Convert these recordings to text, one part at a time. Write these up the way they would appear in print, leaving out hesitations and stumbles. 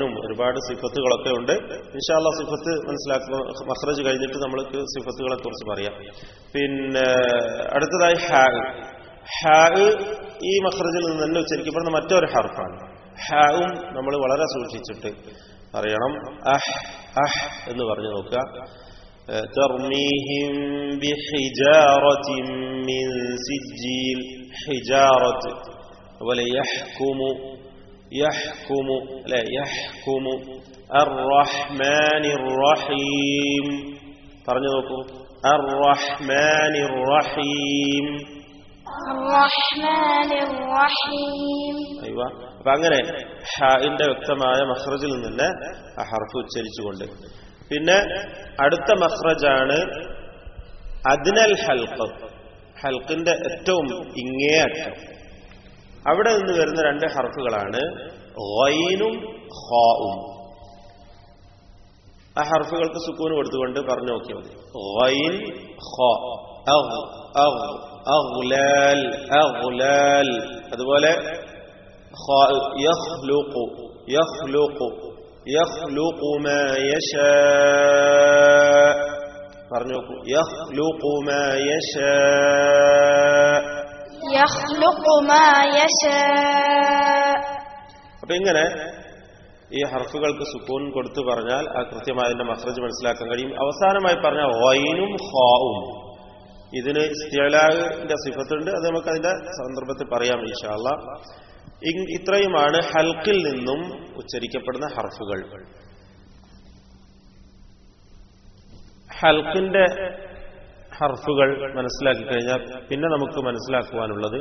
ഒരുപാട് സിഫത്തുകളൊക്കെ ഉണ്ട്. ഇൻഷാ അല്ലാഹ് സിഫത്ത് മനസ്സിലാക്കുക, മഖ്റജ് കഴിഞ്ഞിട്ട് നമ്മൾക്ക് സിഫത്തുകളെ കുറിച്ച് പറയാം. പിന്നെ അടുത്തതായി ഹാ. ഹാ ഈ മഖ്റജിൽ നിന്ന് തന്നെ ഉച്ചരിക്കപ്പെടുന്ന മറ്റൊരു ഹർഫാണ്. ഹാവും നമ്മൾ വളരെ സൂക്ഷിച്ചിട്ട് പറയണം. അഹ് അഹ് എന്ന് പറഞ്ഞു നോക്കുക. തർമീഹിം ബിഹിജാറത്തിൻ മിൻ സിജ്ജീൽ. ഹിജാറത്ത്. അതുപോലെ യഹ്കുമു യഹ്കുമു അല്ലെ യഹ്കുമു. അർറഹ്മാനിർ റഹീം പറഞ്ഞു നോക്കൂ. അർറഹ്മാനിർ റഹീം. അപ്പൊ അങ്ങനെ ഹാഇന്റെ വ്യക്തമായ മഖ്റജിൽ നിന്ന് തന്നെ ആ ഹർഫ് ഉച്ചരിച്ചുകൊണ്ട്. പിന്നെ അടുത്ത മഖ്റജാണ് അദ്നൽ ഹൽഖ്. ഹൽഖിന്റെ ഏറ്റവും ഇങ്ങേ അറ്റം. അവിടെ നിന്ന് വരുന്ന രണ്ട് ഹർഫുകളാണ് ഗൈനും ഖാഉം. ആ ഹർഫുകൾക്ക് സുക്കൂൻ കൊടുത്തുകൊണ്ട് പറഞ്ഞു നോക്കിയാൽ മതി. ഗൈൻ ഖാ. അഗ് അഗ് അഗ്ലാൽ അഗ്ലാൽ. അതുപോലെ ഖാ യഖ്ലുഖു യഖ്ലുഖു യഖ്ലുഖു മാ യശാ. പറഞ്ഞു നോക്കൂ. യഖ്ലുഖു മാ യശാ. അപ്പൊ ഇങ്ങനെ ഈ ഹർഫുകൾക്ക് സുക്കൂൻ കൊടുത്തു പറഞ്ഞാൽ ആ കൃത്യമായി അതിന്റെ മഖ്റജ് മനസ്സിലാക്കാൻ കഴിയും. അവസാനമായി പറഞ്ഞ ഗൈനും ഖാഉം, ഇതിന് ഇസ്തിഅലാന്റെ സിഫത്തുണ്ട്. അത് നമുക്ക് അതിന്റെ സന്ദർഭത്തിൽ പറയാം ഇൻഷാ അല്ലാഹ്. ഇത്രയുമാണ് ഹൽക്കിൽ നിന്നും ഉച്ചരിക്കപ്പെടുന്ന ഹർഫുകൾ. ഹൽക്കിന്റെ ഹർഫുകൾ മനസ്സിലാക്കി കഴിഞ്ഞാൽ പിന്നെ നമുക്ക് മനസ്സിലാക്കുവാനുള്ളത്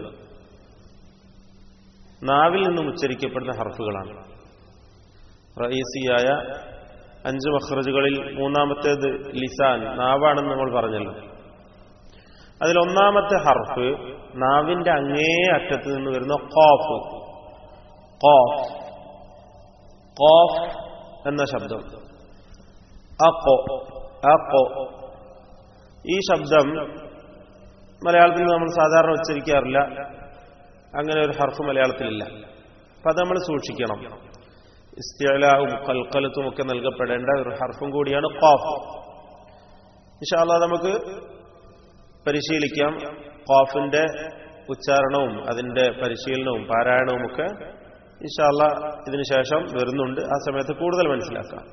നാവിൽ നിന്നും ഉച്ചരിക്കപ്പെടുന്ന ഹർഫുകളാണ്. റഈസിയായ 5 മഖ്റജുകളിൽ മൂന്നാമത്തേത് ലിസാൻ, നാവാണെന്ന് നമ്മൾ പറഞ്ഞല്ലോ. അതിൽ ഒന്നാമത്തെ ഹർഫ് നാവിന്റെ അങ്ങേ അറ്റത്ത് നിന്ന് വരുന്ന ഖാഫ്. ഖാഫ് ഖാഫ് എന്ന ശബ്ദം. അഖോ അഖോ. ഈ ശബ്ദം മലയാളത്തിൽ നമ്മൾ സാധാരണ ഉച്ചരിക്കാറില്ല. അങ്ങനെ ഒരു ഹർഫ് മലയാളത്തിലില്ല. അപ്പൊ അത് നമ്മൾ സൂക്ഷിക്കണം. ഇസ്തിഅലാഉം ഖൽഖലത്തും ഒക്കെ നൽകപ്പെടേണ്ട ഒരു ഹർഫും കൂടിയാണ് ഖാഫ്. ഇൻഷാ അല്ലാഹ് നമുക്ക് പരിശീലിക്കാം. ഖാഫിന്റെ ഉച്ചാരണവും അതിന്റെ പരിശീലനവും പാരായണവും ഒക്കെ ഇൻഷാ അല്ലാഹ് ഇതിനു ശേഷം വരുന്നുണ്ട്. ആ സമയത്ത് കൂടുതൽ മനസ്സിലാക്കാം.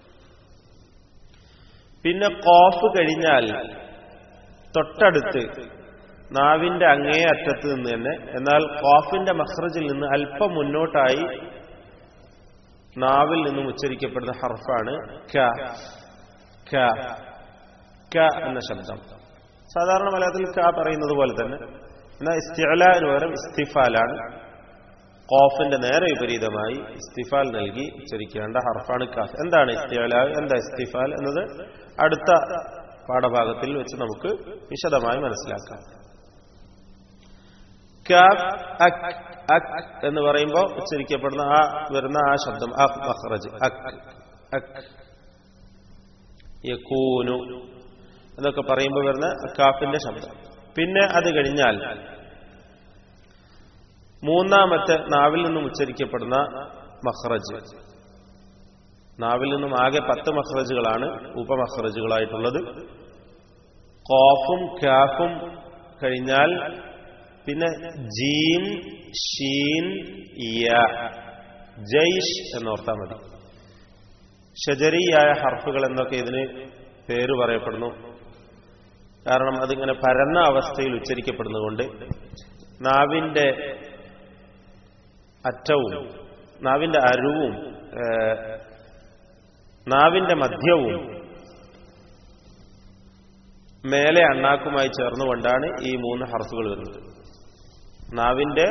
പിന്നെ ഖാഫ് കഴിഞ്ഞാൽ തൊട്ടടുത്ത് നാവിന്റെ അങ്ങേ അറ്റത്ത് നിന്ന് തന്നെ, എന്നാൽ ഖാഫിന്റെ മഖ്റജിൽ നിന്ന് അല്പം മുന്നോട്ടായി നാവിൽ നിന്നും ഉച്ചരിക്കപ്പെടുന്ന ഹർഫാണ് ക. ക ക എന്ന ശബ്ദം. സാധാരണ മലയാളത്തിൽ ക പറയുന്നത് പോലെ തന്നെ, എന്നാൽ ഇസ്തിഅലാന് പകരം ഇസ്തിഫാലാണ്. ഖാഫിന്റെ നേരെ വിപരീതമായി ഇസ്തിഫാൽ നൽകി ഉച്ചരിക്കേണ്ട ഹർഫാണ് ക. എന്താണ് ഇസ്തിഅലാ, എന്താ ഇസ്തിഫാൽ എന്നത് അടുത്ത പാഠഭാഗത്തിൽ വെച്ച് നമുക്ക് വിശദമായി മനസ്സിലാക്കാം. കാഫ് അക് അക് എന്ന് പറയുമ്പോൾ ഉച്ചരിക്കപ്പെടുന്ന ആ വരുന്ന ആ ശബ്ദം അക് മഖ്റജ് അക് അക്. യകൂനു എന്നൊക്കെ പറയുമ്പോൾ വരുന്ന കാഫിന്റെ ശബ്ദം. പിന്നെ അത് കഴിഞ്ഞാൽ മൂന്നാമത്തെ നാവിൽ നിന്നും ഉച്ചരിക്കപ്പെടുന്ന മഖ്റജ്. നാവിൽ നിന്നും ആകെ 10 മഖ്റജുകളാണ് ഉപമഖ്റജുകളായിട്ടുള്ളത്. ഖാഫും കാഫും കഴിഞ്ഞാൽ പിന്നെ ജീം ഷീൻ യ. ജയ്ഷ് എന്നോർത്താൽ മതി. ഷജരിയായ ഹർഫുകൾ എന്നൊക്കെ ഇതിന് പേര് പറയപ്പെടുന്നു. കാരണം അതിങ്ങനെ പരന്ന അവസ്ഥയിൽ ഉച്ചരിക്കപ്പെടുന്നതുകൊണ്ട് നാവിന്റെ അറ്റവും നാവിന്റെ അരുവും നാവിന്റെ മധ്യവും മേലെ അണ്ണാക്കുമായി ചേർന്നുകൊണ്ടാണ് ഈ 3 ഹർഫുകൾ വരുന്നത്. നാവിന്റെ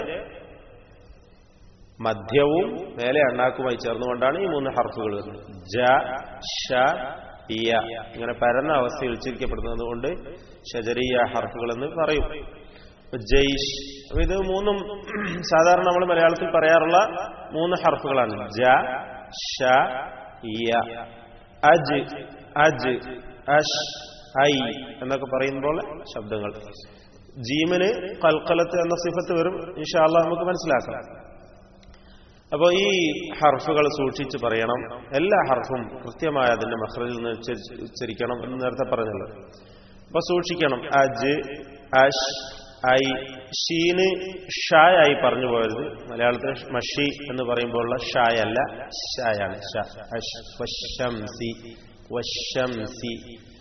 മധ്യവും മേലെ അണ്ണാക്കുമായി ചേർന്നുകൊണ്ടാണ് ഈ 3 ഹർഫുകൾ വരുന്നത്. ജ ഷ യ. ഇങ്ങനെ പരന്ന അവസ്ഥയിൽ ഉച്ചരിക്കപ്പെടുന്നത് കൊണ്ട് ഷജരിയ ഹർഫുകൾ എന്ന് പറയും. ജയ്ഷ്. അപ്പൊ ഇത് 3ഉം സാധാരണ നമ്മൾ മലയാളത്തിൽ പറയാറുള്ള 3 ഹർഫുകളാണ്. ജ ഷ യ. അജ് അജ് അഷ് ഐ എന്നൊക്കെ പറയുമ്പോൾ ശബ്ദങ്ങൾ. ജീമിന് ഖൽഖലത്ത് എന്ന സിഫത്ത് വരും. ഇൻഷാ അല്ലാഹ് നമുക്ക് മനസ്സിലാക്കാം. അപ്പോൾ ഈ ഹർഫുകൾ സൂക്ഷിച്ച് പറയണം. എല്ലാ ഹർഫും കൃത്യമായ അതിന്റെ മഖ്റജിൽ നിന്ന് ഉച്ചരിക്കണം എന്ന് നേരത്തെ പറഞ്ഞല്ലോ. അപ്പൊ സൂക്ഷിക്കണം. അജ്, അഷ്, ഐ, ഷീന് ഷായായി പറഞ്ഞു പോയത്. മലയാളത്തിൽ മഷി എന്ന് പറയുമ്പോഴുള്ള ഷായല്ല, ഷായാണ്. വശംസി, വശംസി.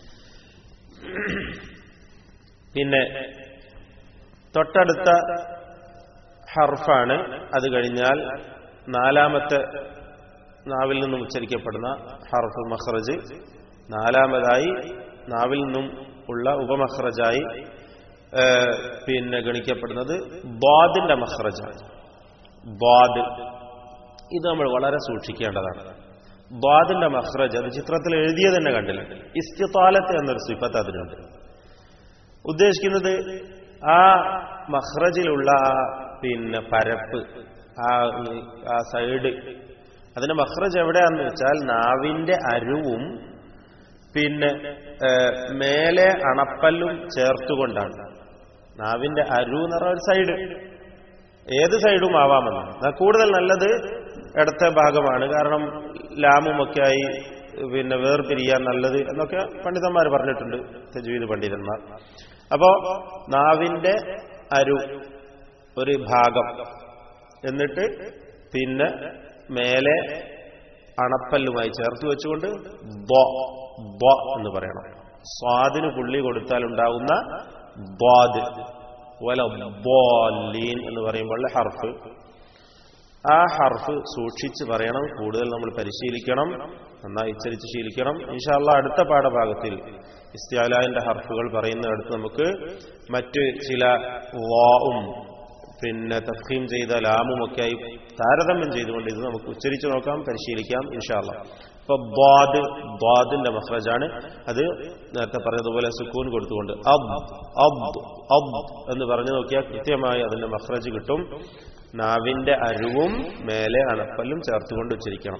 പിന്നെ തൊട്ടടുത്ത ഹർഫാണ്. അത് കഴിഞ്ഞാൽ നാലാമത്തെ നാവിൽ നിന്നും ഉച്ചരിക്കപ്പെടുന്ന ഹർഫ് മഖ്റജ്. നാലാമതായി നാവിൽ നിന്നും ഉള്ള ഉപമഖ്റജായി പിന്നെ ഗണിക്കപ്പെടുന്നത് ദ്വാദിന്റെ മഖ്റജാണ്. ദ്വാദ് ഇത് നമ്മൾ വളരെ സൂക്ഷിക്കേണ്ടതാണ്. ദ്വാദിന്റെ മഖ്റജ് അത് ചിത്രത്തിൽ എഴുതിയത് തന്നെ കണ്ടില്ല. ഇസ്തിതാലത്ത് എന്നൊരു സിഫത്ത് അതിനുണ്ട്. ഉദ്ദേശിക്കുന്നത് ആ മഖ്റജിലുള്ള പിന്നെ പരപ്പ്, ആ സൈഡ്, അതിന്റെ മഖ്റജ് എവിടെയാണെന്ന് വെച്ചാൽ നാവിന്റെ അരുവും പിന്നെ മേലെ അണപ്പല്ലും ചേർത്തുകൊണ്ടാണ്. നാവിന്റെ അരു എന്ന് പറഞ്ഞ ഒരു സൈഡ്, ഏത് സൈഡും ആവാമെന്നാണ്. കൂടുതൽ നല്ലത് ഇടത്തെ ഭാഗമാണ്. കാരണം ലാമുമൊക്കെ ആയി പിന്നെ വേർപിരിയാൻ നല്ലത് എന്നൊക്കെ പണ്ഡിതന്മാർ പറഞ്ഞിട്ടുണ്ട്, തജ്വീദ് പണ്ഡിതന്മാർ. അപ്പോ നാവിന്റെ അരു ഒരു ഭാഗം, എന്നിട്ട് പിന്നെ മേലെ അണപ്പല്ലുമായി ചേർത്ത് വെച്ചുകൊണ്ട് ബ എന്ന് പറയണം. സ്വാദിന് പുള്ളി കൊടുത്താൽ ഉണ്ടാകുന്ന ദ്വാദ് വല ദ്വാലീൻ എന്ന് പറയുമ്പോൾ ഹർഫ്, ആ ഹർഫ് സൂക്ഷിച്ച് പറയണം. കൂടുതൽ നമ്മൾ പരിശീലിക്കണം, നന്നായി ഉച്ചരിച്ച് ശീലിക്കണം. ഇൻഷാ അല്ലാഹ് അടുത്ത പാഠഭാഗത്തിൽ ഇസ്തിഅലാന്റെ ഹർഫുകൾ പറയുന്നിടത്ത് നമുക്ക് മറ്റ് ചില വാഉം പിന്നെ തഫ്ഖീം ചെയ്ത ലാമും ഒക്കെ ആയി താരതമ്യം ചെയ്തുകൊണ്ട് ഇത് നമുക്ക് ഉച്ചരിച്ചു നോക്കാം, പരിശീലിക്കാം ഇൻഷാ അല്ലാഹ്. ഇപ്പൊ ദ്വാദിന്റെ മഖ്റജാണ്. അത് നേരത്തെ പറഞ്ഞതുപോലെ സുക്കൂൻ കൊടുത്തുകൊണ്ട് അബ് എന്ന് പറഞ്ഞു നോക്കിയാൽ കൃത്യമായി അതിന്റെ മഖ്റജ് കിട്ടും. നാവിന്റെ അരുവും മേലെ അണപ്പല്ലും ചേർത്തുകൊണ്ട് ഉച്ചരിക്കണം.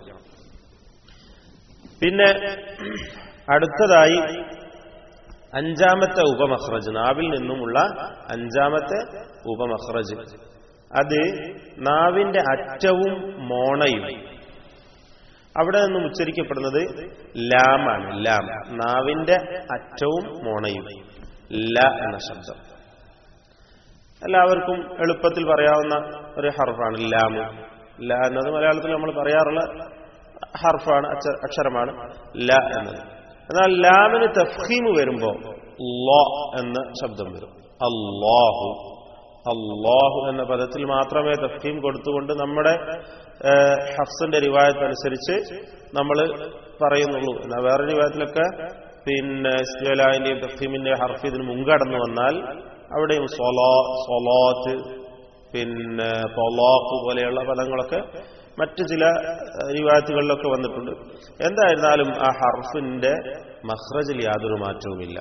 പിന്നെ അടുത്തതായി അഞ്ചാമത്തെ ഉപമഖ്റജ്, നാവിൽ നിന്നുമുള്ള അഞ്ചാമത്തെ ഉപമഖ്റജ്, അത് നാവിന്റെ അറ്റവും മോണയും. അവിടെ നിന്നും ഉച്ചരിക്കപ്പെടുന്നത് ലാമാണ്. ലാം, നാവിന്റെ അറ്റവും മോണയും. ല എന്ന ശബ്ദം എല്ലാവർക്കും എളുപ്പത്തിൽ പറയാവുന്ന ഒരു ഹർഫാണ് ലാം. ല എന്നത് മലയാളത്തിൽ നമ്മൾ പറയാറുള്ള ഹർഫാണ്, അക്ഷരമാണ് ല എന്നത്. എന്നാൽ ലാമിന് തഫ്ഖീം വരുമ്പോ ല എന്ന ശബ്ദം വരും. അല്ലാഹു, അല്ലാഹു എന്ന പദത്തിൽ മാത്രമേ തഫ്ഖീം കൊടുത്തുകൊണ്ട് നമ്മുടെ ഹഫ്സിന്റെ റിവായത്ത് അനുസരിച്ച് നമ്മൾ പറയുന്നുള്ളൂ. എന്നാൽ വേറെ റിവായത്തിലൊക്കെ പിന്നെ ഇസ്തിഅലാന്റെയും തഫ്ഖീമിന്റെയും ഹർഫ് ഇതിന് മുൻകടന്നു വന്നാൽ അവിടെയും സ്വലാത്ത് പിന്നെ തൊലാഖ് പോലെയുള്ള പദങ്ങളൊക്കെ മറ്റു ചില റിവായത്തുകളിലൊക്കെ വന്നിട്ടുണ്ട്. എന്തായിരുന്നാലും ആ ഹർഫിന്റെ മഖ്റജിൽ യാതൊരു മാറ്റവുമില്ല.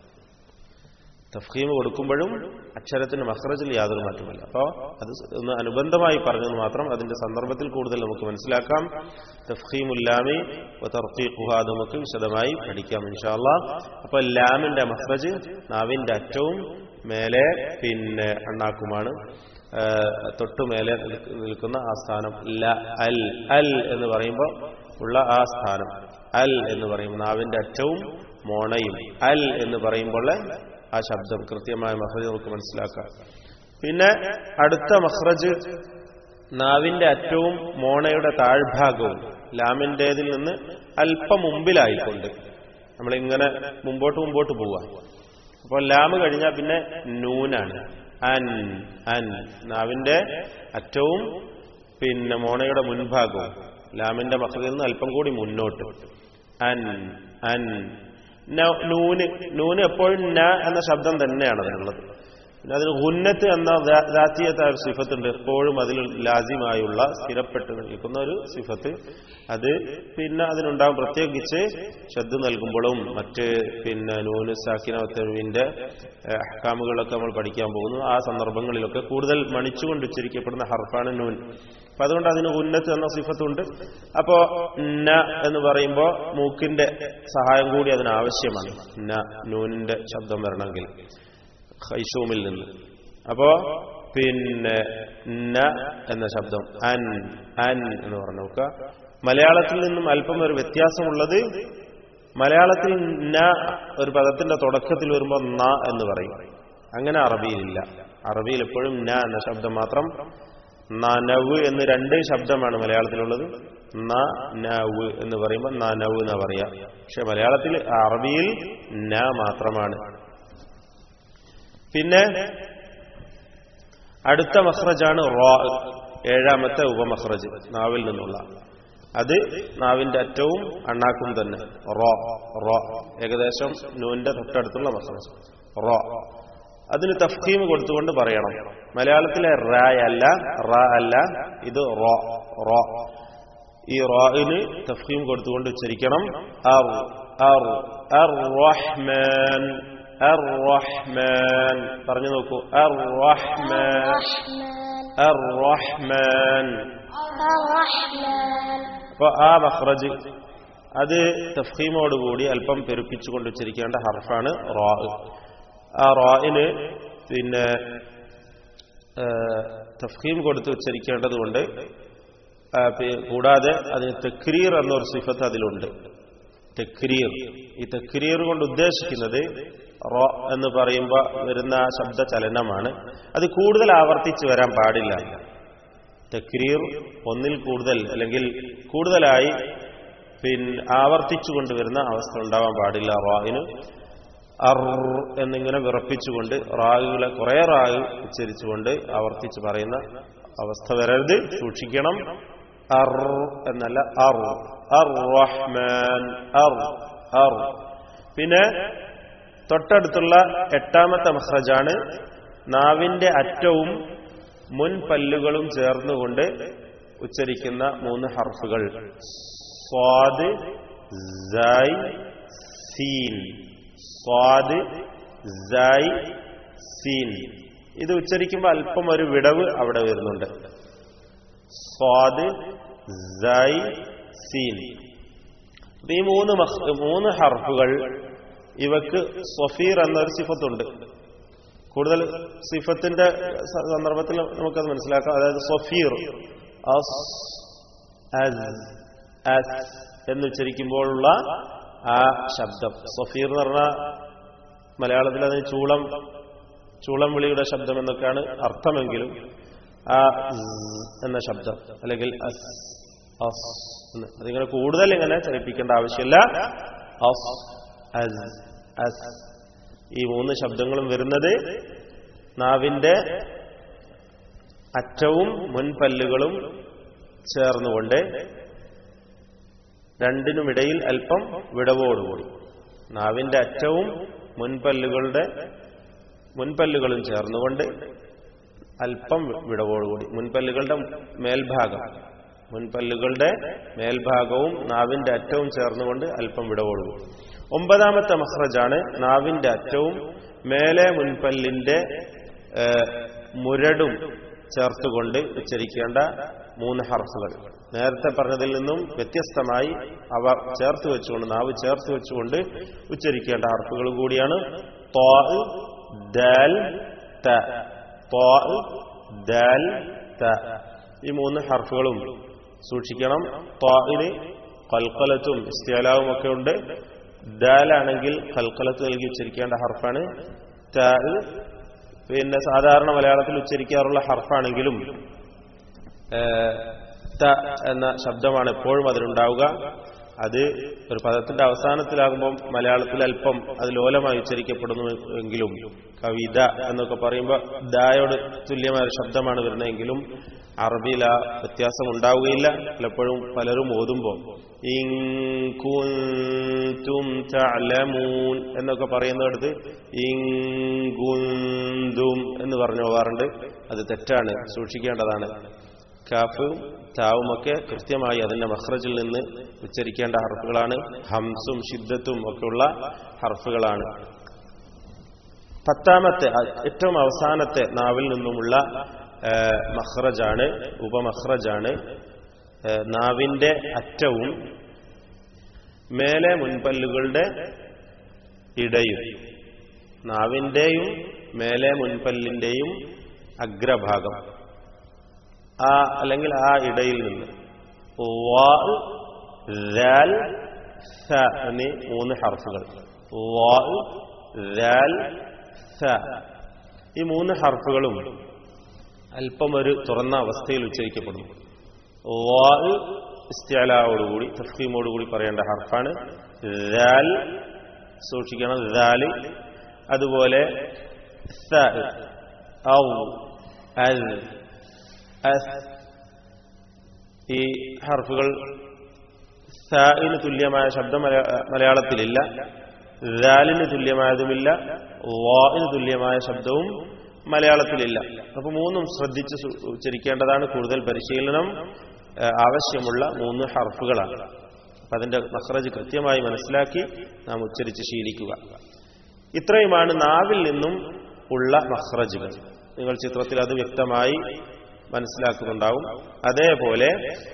തഫ്ഖീം കൊടുക്കുമ്പോഴും അക്ഷരത്തിന് മഖ്റജിൽ യാതൊരു മാറ്റവുമില്ല. അപ്പോൾ അത് ഒന്ന് അനുബന്ധമായി പറഞ്ഞെന്ന് മാത്രം. അതിന്റെ സന്ദർഭത്തിൽ കൂടുതൽ നമുക്ക് മനസ്സിലാക്കാം. തഫ്ഖീമുൽ ലാമി വ തർഖീഖുഹാ നമുക്ക് വിശദമായി പഠിക്കാം ഇൻഷാ അല്ലാഹ്. അപ്പോൾ ലാമിന്റെ മഖ്റജ് നാവിന്റെ അറ്റവും മേലെ പിന്നെ അണ്ണാക്കുമാണ്. തൊട്ടുമേലെ നിൽക്കുന്ന ആ സ്ഥാനം ല അൽ, അൽ എന്ന് പറയുമ്പോൾ ഉള്ള ആ സ്ഥാനം, അൽ എന്ന് പറയുമ്പോൾ നാവിന്റെ അറ്റവും മോണയും, അൽ എന്ന് പറയുമ്പോൾ ആ ശബ്ദം കൃത്യമായ മഖ്റജ് നമുക്ക് മനസ്സിലാക്കാം. പിന്നെ അടുത്ത മഖ്റജ് നാവിന്റെ അറ്റവും മോണയുടെ താഴ്ഭാഗവും ലാമിന്റേതിൽ നിന്ന് അല്പം മുമ്പിലായിക്കൊണ്ട് നമ്മളിങ്ങനെ മുമ്പോട്ട് പോവുക. അപ്പോൾ ലാമ് കഴിഞ്ഞാൽ പിന്നെ നൂനാണ്. അൻ, അൻ, നാവിന്റെ അറ്റവും പിന്നെ മോണയുടെ മുൻഭാഗവും ലാമിന്റെ മഖ്റജിൽ നിന്ന് അല്പം കൂടി മുന്നോട്ട്. അൻ, അൻ. നൂന് എപ്പോഴും ന എന്ന ശബ്ദം തന്നെയാണ് അതിനുള്ളത്. പിന്നെ അതിന് ഗുന്നത്ത് എന്ന ദാത്തിയത്തായ ഒരു സിഫത്തുണ്ട്. എപ്പോഴും അതിൽ ലാസിമായുള്ള സ്ഥിരപ്പെട്ട് നിൽക്കുന്ന ഒരു സിഫത്ത്. അത് പിന്നെ അതിനുണ്ടാകും. പ്രത്യേകിച്ച് ശബ്ദം നൽകുമ്പോഴും മറ്റ് പിന്നെ നൂന് സാക്കിന വത്തവിന്റെ അഹ്കാമുകളൊക്കെ നമ്മൾ പഠിക്കാൻ പോകുന്നു. ആ സന്ദർഭങ്ങളിലൊക്കെ കൂടുതൽ മണിച്ചുകൊണ്ട് ഉച്ചരിക്കപ്പെടുന്ന ഹർഫാണ് നൂൻ. അപ്പൊ അതുകൊണ്ട് അതിന് ഉന്നത്ത് എന്ന സിഫത്തുണ്ട്. അപ്പോ ന എന്ന് പറയുമ്പോൾ മൂക്കിന്റെ സഹായം കൂടി അതിന് ആവശ്യമാണ്. നൂനിന്റെ ശബ്ദം വരണമെങ്കിൽ ഖൈശൂമിൽ നിന്ന്. അപ്പോ പിന്നെ ന എന്ന ശബ്ദം അൻ അൻ എന്ന് പറഞ്ഞു നോക്കുക. മലയാളത്തിൽ നിന്നും അല്പം ഒരു വ്യത്യാസമുള്ളത്, മലയാളത്തിൽ ന ഒരു പദത്തിന്റെ തുടക്കത്തിൽ വരുമ്പോൾ ന എന്ന് പറയും. അങ്ങനെ അറബിയിലില്ല. അറബിയിൽ എപ്പോഴും ന എന്ന ശബ്ദം മാത്രം. നനവ് എന്ന് രണ്ട് ശബ്ദമാണ് മലയാളത്തിലുള്ളത്. നനവ് എന്ന് പറയുമ്പോൾ നനവ് എന്നാ പറയാ. പക്ഷെ മലയാളത്തിൽ അറബിയിൽ ന മാത്രമാണ്. പിന്നെ അടുത്ത മഖ്റജാണ് റോ, ഏഴാമത്തെ ഉപമഖ്റജ് നാവിൽ നിന്നുള്ള. അത് നാവിന്റെ അറ്റവും അണ്ണാക്കും തന്നെ. റോ റോ ഏകദേശം നൂന്റെ തൊട്ടടുത്തുള്ള മഖ്റജ് റോ. അതിന് തഫ്ഖീം കൊടുത്തുകൊണ്ട് പറയണം. മലയാളത്തിലെ റ അല്ല, റ അല്ല, ഇത് റോ റോ. ഈ റോയിന് തഫ്ഖീം കൊടുത്തുകൊണ്ട് ഉച്ചരിക്കണം. അർ അർ അർ റഹ്മാൻ അർ റഹ്മാൻ. പറഞ്ഞു നോക്കൂ. അർ റഹ്മാൻ അർ റഹ്മാൻ. അപ്പൊ ആ മഖ്റജ് അത് തഫ്ഖീമോടുകൂടി അല്പം പെരുപ്പിച്ചുകൊണ്ട് ഉച്ചരിക്കേണ്ട ഹർഫാണ് റോ. ആ റോയിന് പിന്നെ തഫ്ഖീം കൊടുത്ത് ഉച്ചരിക്കേണ്ടത് കൊണ്ട്, കൂടാതെ അതിന് തക്രീർ എന്നൊരു സിഫത്ത് അതിലുണ്ട്. തക്രീർ. ഈ തക്രീർ കൊണ്ട് ഉദ്ദേശിക്കുന്നത് റോ എന്ന് പറയുമ്പോൾ വരുന്ന ശബ്ദ ചലനമാണ്. അത് കൂടുതൽ ആവർത്തിച്ച് വരാൻ പാടില്ല. തക്രീർ ഒന്നിൽ കൂടുതൽ അല്ലെങ്കിൽ കൂടുതലായി ആവർത്തിച്ചു കൊണ്ടുവരുന്ന അവസ്ഥ ഉണ്ടാവാൻ പാടില്ല. റായിന് അർ എന്നിങ്ങനെ വിറപ്പിച്ചുകൊണ്ട് റാഗുകളെ കുറെ റാഗ് ഉച്ചരിച്ചുകൊണ്ട് ആവർത്തിച്ച് പറയുന്ന അവസ്ഥ വരരുത്, സൂക്ഷിക്കണം. അർ എന്നല്ല, അർ അർ റഹ്മാൻ അർ അർ. പിന്നെ തൊട്ടടുത്തുള്ള എട്ടാമത്തെ മഖ്റജാണ് നാവിന്റെ അറ്റവും മുൻപല്ലുകളും ചേർന്നുകൊണ്ട് ഉച്ചരിക്കുന്ന മൂന്ന് ഹർഫുകൾ. സ്വാദ് സൈ സീൻ. സ്വാദ് സൈ സീൻ. ഇത് ഉച്ചരിക്കുമ്പോൾ അല്പം ഒരു വിടവ് അവിടെ വരുന്നുണ്ട്. സ്വാദ് സൈ സീൻ. ഈ മൂന്ന് ഹർഫുകൾ ഇവക്ക് സ്വഫീർ എന്നൊരു സിഫത്തുണ്ട്. കൂടുതൽ സിഫത്തിന്റെ സന്ദർഭത്തിൽ നമുക്കത് മനസ്സിലാക്കാം. അതായത് സ്വഫീർ അസ് അസ് അസ് എന്നുച്ചരിക്കുമ്പോഴുള്ള ആ ശബ്ദം. സ്വഫീർ എന്ന് പറഞ്ഞാൽ മലയാളത്തിൽ അതിന് ചൂളം വിളിയുടെ ശബ്ദം എന്നൊക്കെയാണ് അർത്ഥമെങ്കിലും ആ എന്ന ശബ്ദം അല്ലെങ്കിൽ അസ് അസ് അതിങ്ങനെ കൂടുതൽ ഇങ്ങനെ ചലിപ്പിക്കേണ്ട ആവശ്യമില്ല. അസ് അസ് അസ്. ഈ മൂന്ന് ശബ്ദങ്ങളും വരുന്നത് നാവിന്റെ അറ്റവും മുൻപല്ലുകളും ചേർന്നുകൊണ്ട് രണ്ടിനുമിടയിൽ അല്പം വിടവോടുകൂടി. നാവിന്റെ അറ്റവും മുൻപല്ലുകളും ചേർന്നുകൊണ്ട് അല്പം വിടവോടുകൂടി. മുൻപല്ലുകളുടെ മേൽഭാഗവും നാവിന്റെ അറ്റവും ചേർന്നുകൊണ്ട് അല്പം വിടവോടുകൂടി. ഒമ്പതാമത്തെ മഖ്റജാണ് നാവിന്റെ അറ്റവും മേലെ മുൻപല്ലിന്റെ മുരടും ചേർത്തുകൊണ്ട് ഉച്ചരിക്കേണ്ട മൂന്ന് ഹർഫുകൾ. നേരത്തെ പറഞ്ഞതിൽ നിന്നും വ്യത്യസ്തമായി അവ ചേർത്ത് വെച്ചുകൊണ്ട്, നാവ് ചേർത്ത് വെച്ചുകൊണ്ട് ഉച്ചരിക്കേണ്ട ഹർഫുകൾ കൂടിയാണ് ത്വാ ദാൽ ത. ത്വാ ദാൽ ത. ഈ മൂന്ന് ഹർഫുകളും സൂക്ഷിക്കണം. ത്വാഇന് ഖൽഖലത്തും ഇസ്തിഅലാവും ഒക്കെ ഉണ്ട്. ദാലാണെങ്കിൽ ഖൽഖലത്ത് നൽകി ഉച്ചരിക്കേണ്ട ഹർഫാണ്. ത പിന്നെ സാധാരണ മലയാളത്തിൽ ഉച്ചരിക്കാറുള്ള ഹർഫാണെങ്കിലും ത എന്ന ശബ്ദമാണ് എപ്പോഴും അതിലുണ്ടാവുക. അത് ഒരു പദത്തിന്റെ അവസാനത്തിലാകുമ്പോൾ മലയാളത്തിൽ അല്പം അത് ലോലമായി ഉച്ചരിക്കപ്പെടുന്നു എങ്കിലും, കവിത എന്നൊക്കെ പറയുമ്പോൾ ദായോട് തുല്യമായ ശബ്ദമാണ് വരുന്നതെങ്കിലും അറബിയിൽ ആ വ്യത്യാസം ഉണ്ടാവുകയില്ല. പലപ്പോഴും പലരും ഓതുമ്പോൾ ഇൻ കുൻതും തഅലമൂൻ എന്നൊക്കെ പറയുന്നിടത്ത് ഇൻ കുൻതും എന്ന് പറഞ്ഞു പോകാറുണ്ട്. അത് തെറ്റാണ്, സൂക്ഷിക്കേണ്ടതാണ്. കാഫും താവുമൊക്കെ കൃത്യമായി അതിന്റെ മഖ്റജിൽ നിന്ന് ഉച്ചരിക്കേണ്ട ഹർഫുകളാണ്. ഹംസും ഷിദ്ദത്തും ഒക്കെയുള്ള ഹർഫുകളാണ്. പത്താമത്തെ ഏറ്റവും അവസാനത്തെ നാവിൽ നിന്നുമുള്ള മഖ്റജാണ്, ഉപമഖ്റജാണ് നാവിന്റെ അറ്റവും മേലെ മുൻപല്ലുകളുടെ ഇടയും. നാവിന്റെയും മേലെ മുൻപല്ലിന്റെയും അഗ്രഭാഗം, ആ അല്ലെങ്കിൽ ആ ഇടയിൽ നിന്ന് വാ, ദാൽ, സ എന്നീ 3 ഹർഫുകൾ. വാ, ദാൽ, സ ഈ 3 ഹർഫുകളും അല്പം ഒരു തുറന്ന അവസ്ഥയിൽ ഉച്ചരിക്കപ്പെടുന്നു. വാ ഇസ്തിഅലായോടുകൂടി തഫ്ഖീമോടുകൂടി പറയേണ്ട ഹർഫാണ്. ദാൽ സൂക്ഷിക്കണം, ദാല്. അതുപോലെ സ, ഔ, അൽ, അസ് ഈ ഹർഫുകൾ സാഇന് തുല്യമായ ശബ്ദം മലയാളത്തിലില്ല, ദാലിന് തുല്യമായതുമില്ല, വാഇന് തുല്യമായ ശബ്ദവും മലയാളത്തിലില്ല. അപ്പൊ 3ഉം ശ്രദ്ധിച്ച് ഉച്ചരിക്കേണ്ടതാണ്. കൂടുതൽ പരിശീലനം ആവശ്യമുള്ള 3 ഹർഫുകളാണ്. അപ്പൊ അതിന്റെ മഖ്റജ് കൃത്യമായി മനസ്സിലാക്കി നാം ഉച്ചരിച്ച് ശീലിക്കുക. ഇത്രയുമാണ് നാവിൽ നിന്നും ഉള്ള മഖ്റജുകൾ. നിങ്ങൾ ചിത്രത്തിൽ അത് വ്യക്തമായി മനസ്സിലാക്കുന്നുണ്ടാവും. അതേപോലെ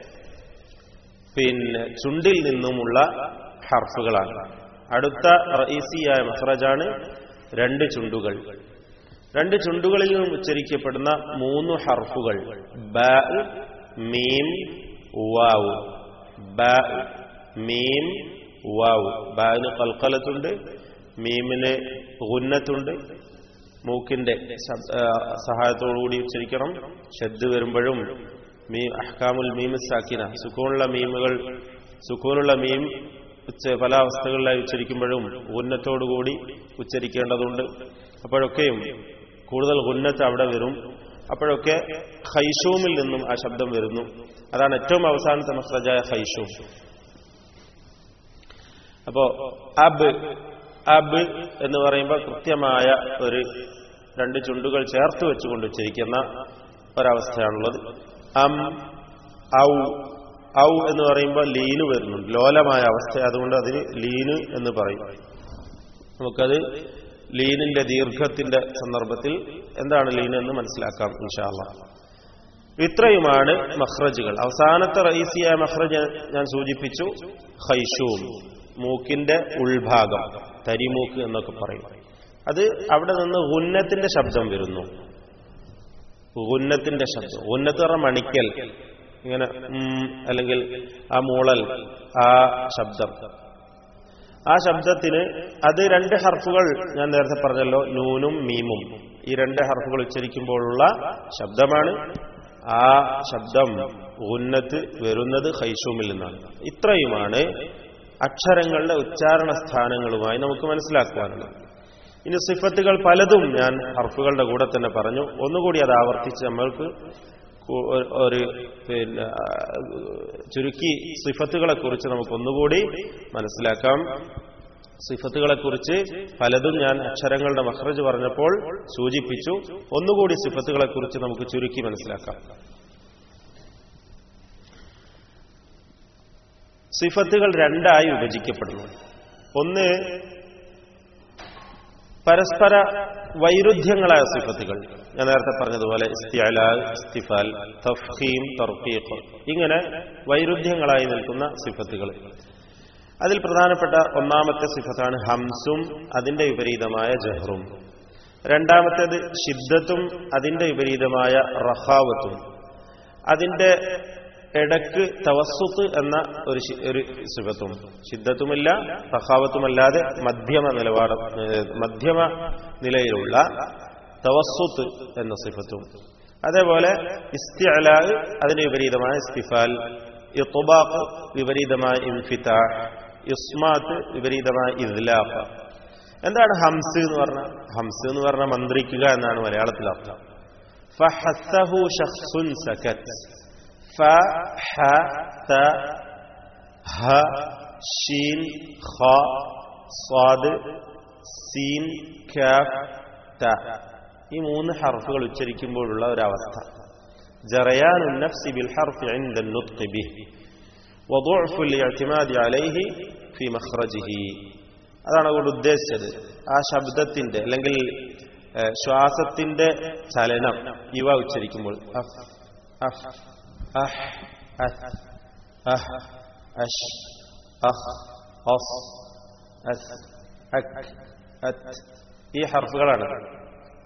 പിന്നെ ചുണ്ടിൽ നിന്നുമുള്ള ഹർഫുകളാണ്. അടുത്ത റഈസിയായ മഖ്റജാണ് 2 ചുണ്ടുകൾ. 2 ചുണ്ടുകളിൽ നിന്നും ഉച്ചരിക്കപ്പെടുന്ന 3 ഹർഫുകൾ ബ, മീം, വാവ്. ബ, മീം, വാവ്. ബാന് ഖൽഖലത്തുണ്ട്, മീമിന് ഗുന്നത്തുണ്ട്. മൂക്കിന്റെ സഹായത്തോടുകൂടി ഉച്ചരിക്കണം. ഷദ് വരുമ്പോഴും അഹ്കാമുൽ മീം സാക്കിന, സുക്കൂനുള്ള മീം പല അവസ്ഥകളിലായി ഉച്ചരിക്കുമ്പോഴും ഗുന്നത്തോടുകൂടി ഉച്ചരിക്കേണ്ടതുണ്ട്. അപ്പോഴൊക്കെയും കൂടുതൽ ഗുന്നത്ത് അവിടെ വരും. അപ്പോഴൊക്കെ ഖൈശൂമിൽ നിന്നും ആ ശബ്ദം വരുന്നു. അതാണ് ഏറ്റവും അവസാനത്തെ മഖ്റജായ ഖൈശൂം. അപ്പോ അബ്, അബ് എന്ന് പറയുമ്പോൾ കൃത്യമായ ഒരു 2 ചുണ്ടുകൾ ചേർത്ത് വെച്ചുകൊണ്ട് ഉച്ചരിക്കുന്ന ഒരവസ്ഥയാണുള്ളത്. അം, ഔ. ഔ എന്ന് പറയുമ്പോൾ ലീന് വരുന്നുണ്ട്, ലോലമായ അവസ്ഥ. അതുകൊണ്ട് അതിന് ലീന് എന്ന് പറയും. നമുക്കത് ലീനിന്റെ ദീർഘത്തിന്റെ സന്ദർഭത്തിൽ എന്താണ് ലീൻ എന്ന് മനസ്സിലാക്കാം ഇൻഷാ അല്ലാഹ്. ഇത്രയുമാണ് മഖ്റജുകൾ. അവസാനത്തെ റഈസിയായ മഖ്റജ് ഞാൻ സൂചിപ്പിച്ചു, ഖൈശൂം, മൂക്കിന്റെ ഉൾഭാഗം, തരിമൂക്ക് എന്നൊക്കെ പറയും. അത് അവിടെ നിന്ന് ഗുന്നത്തിന്റെ ശബ്ദം വരുന്നു. ഗുന്നത്തിന്റെ ശബ്ദം, ഗുന്നത്ത് പറഞ്ഞ മണിക്കൽ, ഇങ്ങനെ അല്ലെങ്കിൽ ആ മൂളൽ, ആ ശബ്ദം. ആ ശബ്ദത്തിന് അത് 2 ഹർഫുകൾ ഞാൻ നേരത്തെ പറഞ്ഞല്ലോ, നൂനും മീമും. ഈ 2 ഹർഫുകൾ ഉച്ചരിക്കുമ്പോഴുള്ള ശബ്ദമാണ്. ആ ശബ്ദം ഗുന്നത്ത് വരുന്നത് ഖൈശൂമിൽ നിന്നാണ്. ഇത്രയുമാണ് അക്ഷരങ്ങളുടെ ഉച്ചാരണ സ്ഥാനങ്ങളുമായി നമുക്ക് മനസ്സിലാക്കുവാനുള്ളത്. ഇനി സിഫത്തുകൾ പലതും ഞാൻ ഹർഫുകളുടെ കൂടെ തന്നെ പറഞ്ഞു. ഒന്നുകൂടി അത് ആവർത്തിച്ച് നമ്മൾക്ക് ഒരു ചുരുക്കി സിഫത്തുകളെ കുറിച്ച് നമുക്കൊന്നുകൂടി മനസ്സിലാക്കാം. സിഫത്തുകളെ കുറിച്ച് പലതും ഞാൻ അക്ഷരങ്ങളുടെ മഖ്റജ് പറഞ്ഞപ്പോൾ സൂചിപ്പിച്ചു. ഒന്നുകൂടി സിഫത്തുകളെ കുറിച്ച് നമുക്ക് ചുരുക്കി മനസ്സിലാക്കാം. സിഫത്തുകൾ 2ആയി വിഭജിക്കപ്പെടുന്നു. ഒന്ന് പരസ്പര വൈരുദ്ധ്യങ്ങളായ സിഫത്തുകൾ. ഞാൻ നേരത്തെ പറഞ്ഞതുപോലെ ഇസ്തിഅലാ, ഇസ്തിഫാൽ, തഫ്ഖീം, തർഖീഖ്, ഇങ്ങനെ വൈരുദ്ധ്യങ്ങളായി നിൽക്കുന്ന സിഫത്തുകൾ. അതിൽ പ്രധാനപ്പെട്ട ഒന്നാമത്തെ സിഫത്താണ് ഹംസും അതിന്റെ വിപരീതമായ ജഹ്റും. രണ്ടാമത്തേത് ഷിദ്ദത്തും അതിന്റെ വിപരീതമായ റഖാവത്തും. അതിന്റെ ഇടക്ക് തവസ്സുത്ത് എന്ന ഒരു സിഫത്തും. ഷിദ്ദത്തുമില്ല റഖാവത്തുമല്ലാതെ മധ്യമ നിലയിലുള്ള തവസ്സുത്ത് എന്ന സിഫത്തും. അതേപോലെ ഇസ്തിഅലാ അതിന് വിപരീതമായ ഇസ്തിഫാൽ, ഇത്ബാഖ് വിപരീതമായ ഇൻഫിതാഹ്, ഇസ്മാത്ത് വിപരീതമായ ഇദ്ലാഖ്. എന്താണ് ഹംസ് എന്ന് പറഞ്ഞാൽ? ഹംസ് എന്ന് പറഞ്ഞാൽ മന്ത്രിക്കുക എന്നാണ് മലയാളത്തിൽ അർത്ഥം. ഫഹസ്സഹു ശഖ്സുൻ സകത്. ഫ, ഹ, ത, ഹ, ഷീൻ, ഖ, സ്വാദ്, സീൻ, കാഫ്, ത. ഈ 3 ഹർഫുകൾ ഉച്ചരിക്കുമ്പോഴുള്ള ഒരവസ്ഥ. ജറയാനു നഫ്സി ബിൽ ഹർഫി ഇൻദ അൻ-നുത്ഖി ബിഹി വദുഅഫു അൽ-ഇഅ്തിമാദി അലൈഹി ഫി മഖ്റജിഹി. അതാണ് അതുകൊണ്ട് ഉദ്ദേശിച്ചത്. ആ ശബ്ദത്തിന്റെ അല്ലെങ്കിൽ ശ്വാസത്തിന്റെ ചലനം ഇവ ഉച്ചരിക്കുമ്പോൾ അഫ്, അഫ്, അഹ്, അഹ്, അഹ്, അഷ്, അഹ്, അസ്, അസ്, അക്, അത്, ഈ ഹർഫുകളാണ്.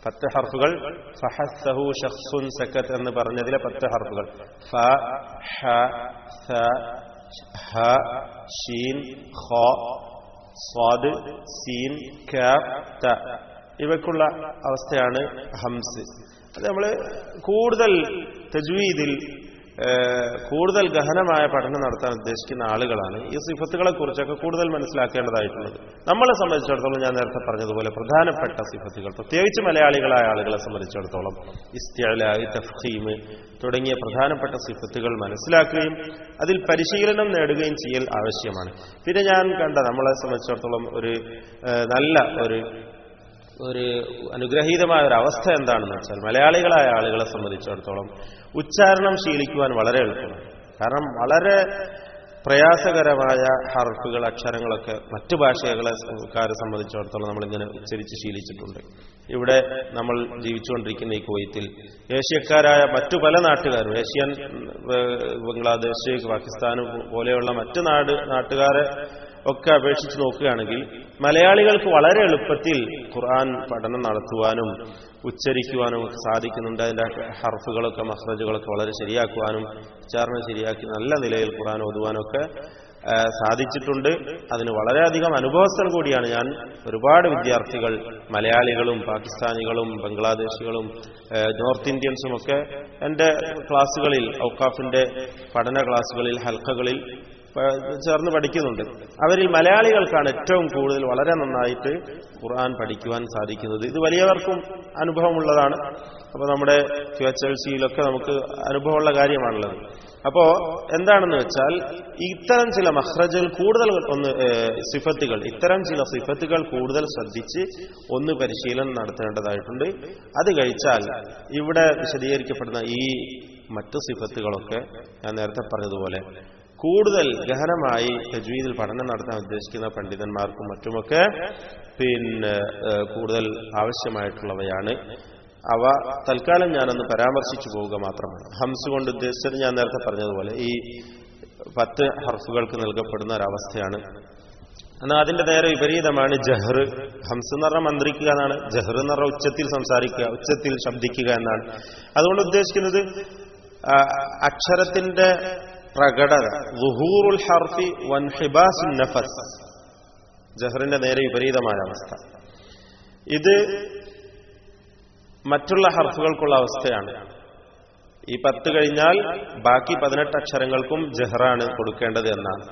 10 ഹർഫുകൾ. ഫഹസ്സഹു ശഖ്സുൻ സകത് എന്ന് പറഞ്ഞതിലെ 10 ഹർഫുകൾ ഫ, ഹ, സ, ഹ, ഷീൻ, ഖ, സ്വാദ്, സീൻ, കാഫ്, ത ഇവയ്ക്കുള്ള അവസ്ഥയാണ് ഹംസ്. അത് നമ്മൾ കൂടുതൽ തജ്വീദിൽ കൂടുതൽ ഗഹനമായ പഠനം നടത്താൻ ഉദ്ദേശിക്കുന്ന ആളുകളാണ് ഈ സിഫത്തുകളെ കുറിച്ചൊക്കെ കൂടുതൽ മനസ്സിലാക്കേണ്ടതായിട്ടുള്ളത്. നമ്മളെ സംബന്ധിച്ചിടത്തോളം ഞാൻ നേരത്തെ പറഞ്ഞതുപോലെ പ്രധാനപ്പെട്ട സിഫത്തുകൾ, പ്രത്യേകിച്ച് മലയാളികളായ ആളുകളെ സംബന്ധിച്ചിടത്തോളം ഇസ്തിഅലാഇ, തഫ്ഖീം തുടങ്ങിയ പ്രധാനപ്പെട്ട സിഫത്തുകൾ മനസ്സിലാക്കുകയും അതിൽ പരിശീലനം നേടുകയും ചെയ്യൽ ആവശ്യമാണ്. പിന്നെ ഞാൻ കണ്ട നമ്മളെ സംബന്ധിച്ചിടത്തോളം ഒരു നല്ല ഒരു അനുഗ്രഹീതമായ ഒരു അവസ്ഥ എന്താണെന്ന് വെച്ചാൽ മലയാളികളായ ആളുകളെ സംബന്ധിച്ചിടത്തോളം ഉച്ചാരണം ശീലിക്കുവാൻ വളരെ എളുപ്പമാണ്. കാരണം വളരെ പ്രയാസകരമായ ഹർഫുകൾ, അക്ഷരങ്ങളൊക്കെ മറ്റു ഭാഷകളെക്കാരെ സംബന്ധിച്ചിടത്തോളം നമ്മളിങ്ങനെ ഉച്ചരിച്ച് ശീലിച്ചിട്ടുണ്ട്. ഇവിടെ നമ്മൾ ജീവിച്ചുകൊണ്ടിരിക്കുന്ന ഈ കുവൈത്തിൽ ഏഷ്യക്കാരായ മറ്റു പല നാട്ടുകാരും, ഏഷ്യൻ, ബംഗ്ലാദേശ്, പാകിസ്ഥാൻ പോലെയുള്ള മറ്റു നാട്ടുകാരെ ഒക്കെ അപേക്ഷിച്ച് നോക്കുകയാണെങ്കിൽ മലയാളികൾക്ക് വളരെ എളുപ്പത്തിൽ ഖുർആൻ പഠനം നടത്തുവാനും ഉച്ചരിക്കുവാനും സാധിക്കുന്നുണ്ട്. അതിന്റെ ഹർഫുകളൊക്കെ, മഖ്റജുകളൊക്കെ വളരെ ശരിയാക്കുവാനും ഉച്ചാരണം ശരിയാക്കി നല്ല നിലയിൽ ഖുർആൻ ഓതുവാനൊക്കെ സാധിച്ചിട്ടുണ്ട്. അതിന് വളരെയധികം അനുഭവസ്ഥൻ കൂടിയാണ് ഞാൻ. ഒരുപാട് വിദ്യാർത്ഥികൾ, മലയാളികളും പാകിസ്ഥാനികളും ബംഗ്ലാദേശികളും നോർത്ത് ഇന്ത്യൻസും ഒക്കെ എൻ്റെ ക്ലാസ്സുകളിൽ, ഔഖാഫിന്റെ പഠന ക്ലാസ്സുകളിൽ, ഹൽക്കകളിൽ ചേർന്ന് പഠിക്കുന്നുണ്ട്. അവരിൽ മലയാളികൾക്കാണ് ഏറ്റവും കൂടുതൽ വളരെ നന്നായിട്ട് ഖുർആൻ പഠിക്കുവാൻ സാധിക്കുന്നത്. ഇത് വലിയവർക്കും അനുഭവമുള്ളതാണ്. അപ്പോൾ നമ്മുടെ QHLC-യിലൊക്കെ നമുക്ക് അനുഭവമുള്ള കാര്യമാണുള്ളത്. അപ്പോ എന്താണെന്ന് വെച്ചാൽ ഇത്തരം ചില മഖ്റജുകൾ കൂടുതൽ സിഫത്തുകൾ, ഇത്തരം ചില സിഫത്തുകൾ കൂടുതൽ ശ്രദ്ധിച്ച് ഒന്ന് പരിശീലനം നടത്തേണ്ടതായിട്ടുണ്ട്. അത് കഴിച്ചാൽ ഇവിടെ വിശദീകരിക്കപ്പെടുന്ന ഈ മറ്റു സിഫത്തുകളൊക്കെ ഞാൻ നേരത്തെ പറഞ്ഞതുപോലെ കൂടുതൽ ഗഹനമായി തജ്വീദിൽ പഠനം നടത്താൻ ഉദ്ദേശിക്കുന്ന പണ്ഡിതന്മാർക്കും മറ്റുമൊക്കെ കൂടുതൽ ആവശ്യമായിട്ടുള്ളവയാണ്. അവ തൽക്കാലം ഞാനൊന്ന് പരാമർശിച്ചു പോവുക മാത്രമാണ്. ഹംസ് കൊണ്ട് ഉദ്ദേശിച്ചത് ഞാൻ നേരത്തെ പറഞ്ഞതുപോലെ ഈ 10 ഹർഫുകൾക്ക് നൽകപ്പെടുന്ന ഒരവസ്ഥയാണ്. എന്നാൽ അതിന്റെ നേരെ വിപരീതമാണ് ജഹർ. ഹംസ് എന്ന് പറഞ്ഞാൽ മന്ത്രിക്കുക എന്നാണ്, ജഹർ എന്ന് പറഞ്ഞാൽ ഉച്ചത്തിൽ സംസാരിക്കുക, ഉച്ചത്തിൽ ശബ്ദിക്കുക എന്നാണ്. അതുകൊണ്ട് ഉദ്ദേശിക്കുന്നത് അക്ഷരത്തിന്റെ പ്രകടത, ളുഹൂറുൽ ഹർഫി വൻഹിബാസുൻ നഫസ്, ജഹറിന്റെ നേരെ വിപരീതമായ അവസ്ഥ. ഇത് മറ്റുള്ള ഹർഫുകൾക്കുള്ള അവസ്ഥയാണ്. ഈ 10 കഴിഞ്ഞാൽ ബാക്കി 18 അക്ഷരങ്ങൾക്കും ജഹറാണ് കൊടുക്കേണ്ടത് എന്നാണ്.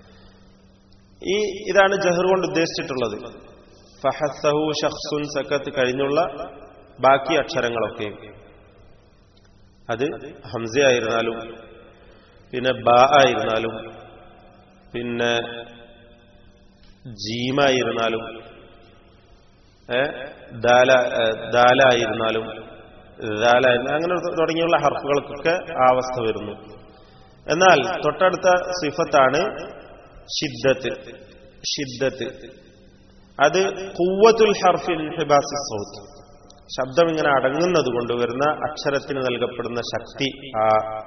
ഇതാണ് ജഹർ കൊണ്ട് ഉദ്ദേശിച്ചിട്ടുള്ളത്. ഫഹസ്സഹു ശഖ്സുൻ സകത്ത് കഴിഞ്ഞുള്ള ബാക്കി അക്ഷരങ്ങളൊക്കെ, അത് ഹംസ ആയിരുന്നാലും പിന്നെ ബ ആയിരുന്നാലും പിന്നെ ജീമായിരുന്നാലും ദാലായിരുന്നാലും അങ്ങനെ തുടങ്ങിയുള്ള ഹർഫുകൾക്കൊക്കെ ആ അവസ്ഥ വരുന്നു. എന്നാൽ തൊട്ടടുത്ത സിഫത്താണ് ഷിദ്ദത്ത്. ഷിദ്ദത്ത് അത് ഖുവ്വത്തുൽ ഹർഫി ഇൻഹിബാസി സൗത്ത്, ശബ്ദം ഇങ്ങനെ അടങ്ങുന്നത് കൊണ്ട് വരുന്ന അക്ഷരത്തിന് നൽകപ്പെടുന്ന ശക്തി, ആ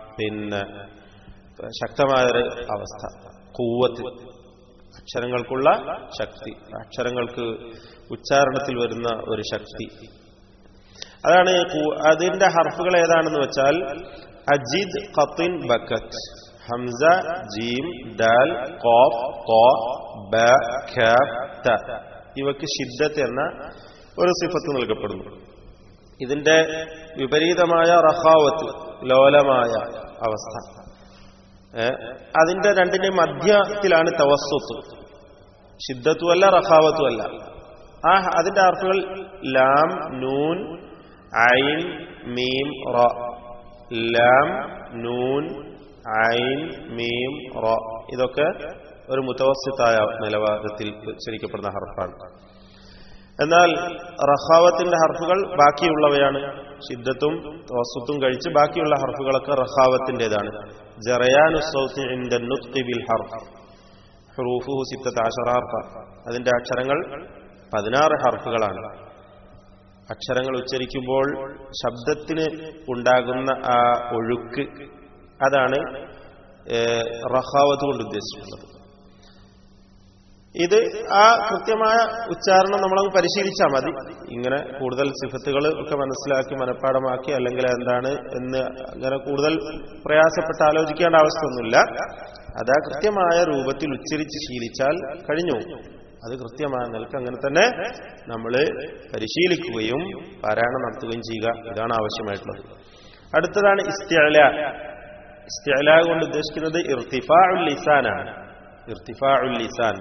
ശക്തമായൊരു അവസ്ഥ. ഖുവ്വത്ത്, അക്ഷരങ്ങൾക്കുള്ള ശക്തി, അക്ഷരങ്ങൾക്ക് ഉച്ചാരണത്തിൽ വരുന്ന ഒരു ശക്തി. അതാണ് അതിന്റെ ഹർഫുകൾ ഏതാണെന്ന് വെച്ചാൽ അജിദ്, ഖത്തിൻ, ബക്കത്ത്, ഹംസ, ജീം, ദാൽ, ഖാഫ്, ഖാ, ബ, കാഫ്, ത. ഇവക്ക് ഷിദ്ദത്ത് എന്ന ഒരു സിഫത്ത് നൽകപ്പെടുന്നു. ഇതിന്റെ വിപരീതമായ റഖാവത്ത്, ലോലമായ അവസ്ഥ. അതിന്റെ രണ്ടിന്റെയും മധ്യത്തിലാണ് തവസ്സുത്ത്. ഷിദ്ദത്തുമല്ല റഖാവത്തുമല്ല. അതിന്റെ അർത്ഥങ്ങൾ ലാം, നൂൻ, ഐൻ, മീം, റ. ലാം, നൂൻ, ഐൻ, മീം, റ. ഇതൊക്കെ ഒരു മുതവസ്സിത്തായ നിലവാരത്തിൽ ഉച്ചരിക്കപ്പെടുന്ന ഹർഫാണ്. എന്നാൽ റഖാവത്തിന്റെ ഹർഫുകൾ ബാക്കിയുള്ളവയാണ്. ഷിദ്ദത്തും തവസ്സുത്തും കഴിച്ച് ബാക്കിയുള്ള ഹർഫുകളൊക്കെ റഖാവത്തിന്റേതാണ്. ജറയാനു സൗത്തി ഇൻദ നുത്ഖി ബിൽ ഹർഫ് ഹുറൂഫുഹു 16 ഹർഫ. അതിന്റെ അക്ഷരങ്ങൾ 16 ഹർഫുകളാണ്. അക്ഷരങ്ങൾ ഉച്ചരിക്കുമ്പോൾ ശബ്ദത്തിന് ഉണ്ടാകുന്ന ആ ഒഴുക്ക്, അതാണ് റഖാവത്ത് കൊണ്ട് ഉദ്ദേശിച്ചിട്ടുള്ളത്. ഇത് ആ കൃത്യമായ ഉച്ചാരണം നമ്മളങ്ങ് പരിശീലിച്ചാൽ മതി. ഇങ്ങനെ കൂടുതൽ സിഫത്തുകൾ ഒക്കെ മനസ്സിലാക്കി മനഃപ്പാടമാക്കി അല്ലെങ്കിൽ എന്താണ് എന്ന് അങ്ങനെ കൂടുതൽ പ്രയാസപ്പെട്ട് ആലോചിക്കേണ്ട അവസ്ഥയൊന്നുമില്ല. അത് ആ കൃത്യമായ രൂപത്തിൽ ഉച്ചരിച്ച് ശീലിച്ചാൽ കഴിഞ്ഞു. അത് കൃത്യമായ നിലക്ക് അങ്ങനെ തന്നെ നമ്മൾ പരിശീലിക്കുകയും പാരായണം നടത്തുകയും ചെയ്യുക. ഇതാണ് ആവശ്യമായിട്ടുള്ളത്. അടുത്തതാണ് ഇസ്തിഅലാ. ഇസ്തിഅലാ കൊണ്ട് ഉദ്ദേശിക്കുന്നത് ഇർതിഫാഉൽ ലിസാനാണ്. ഇർതിഫാഉൽ ലിസാൻ,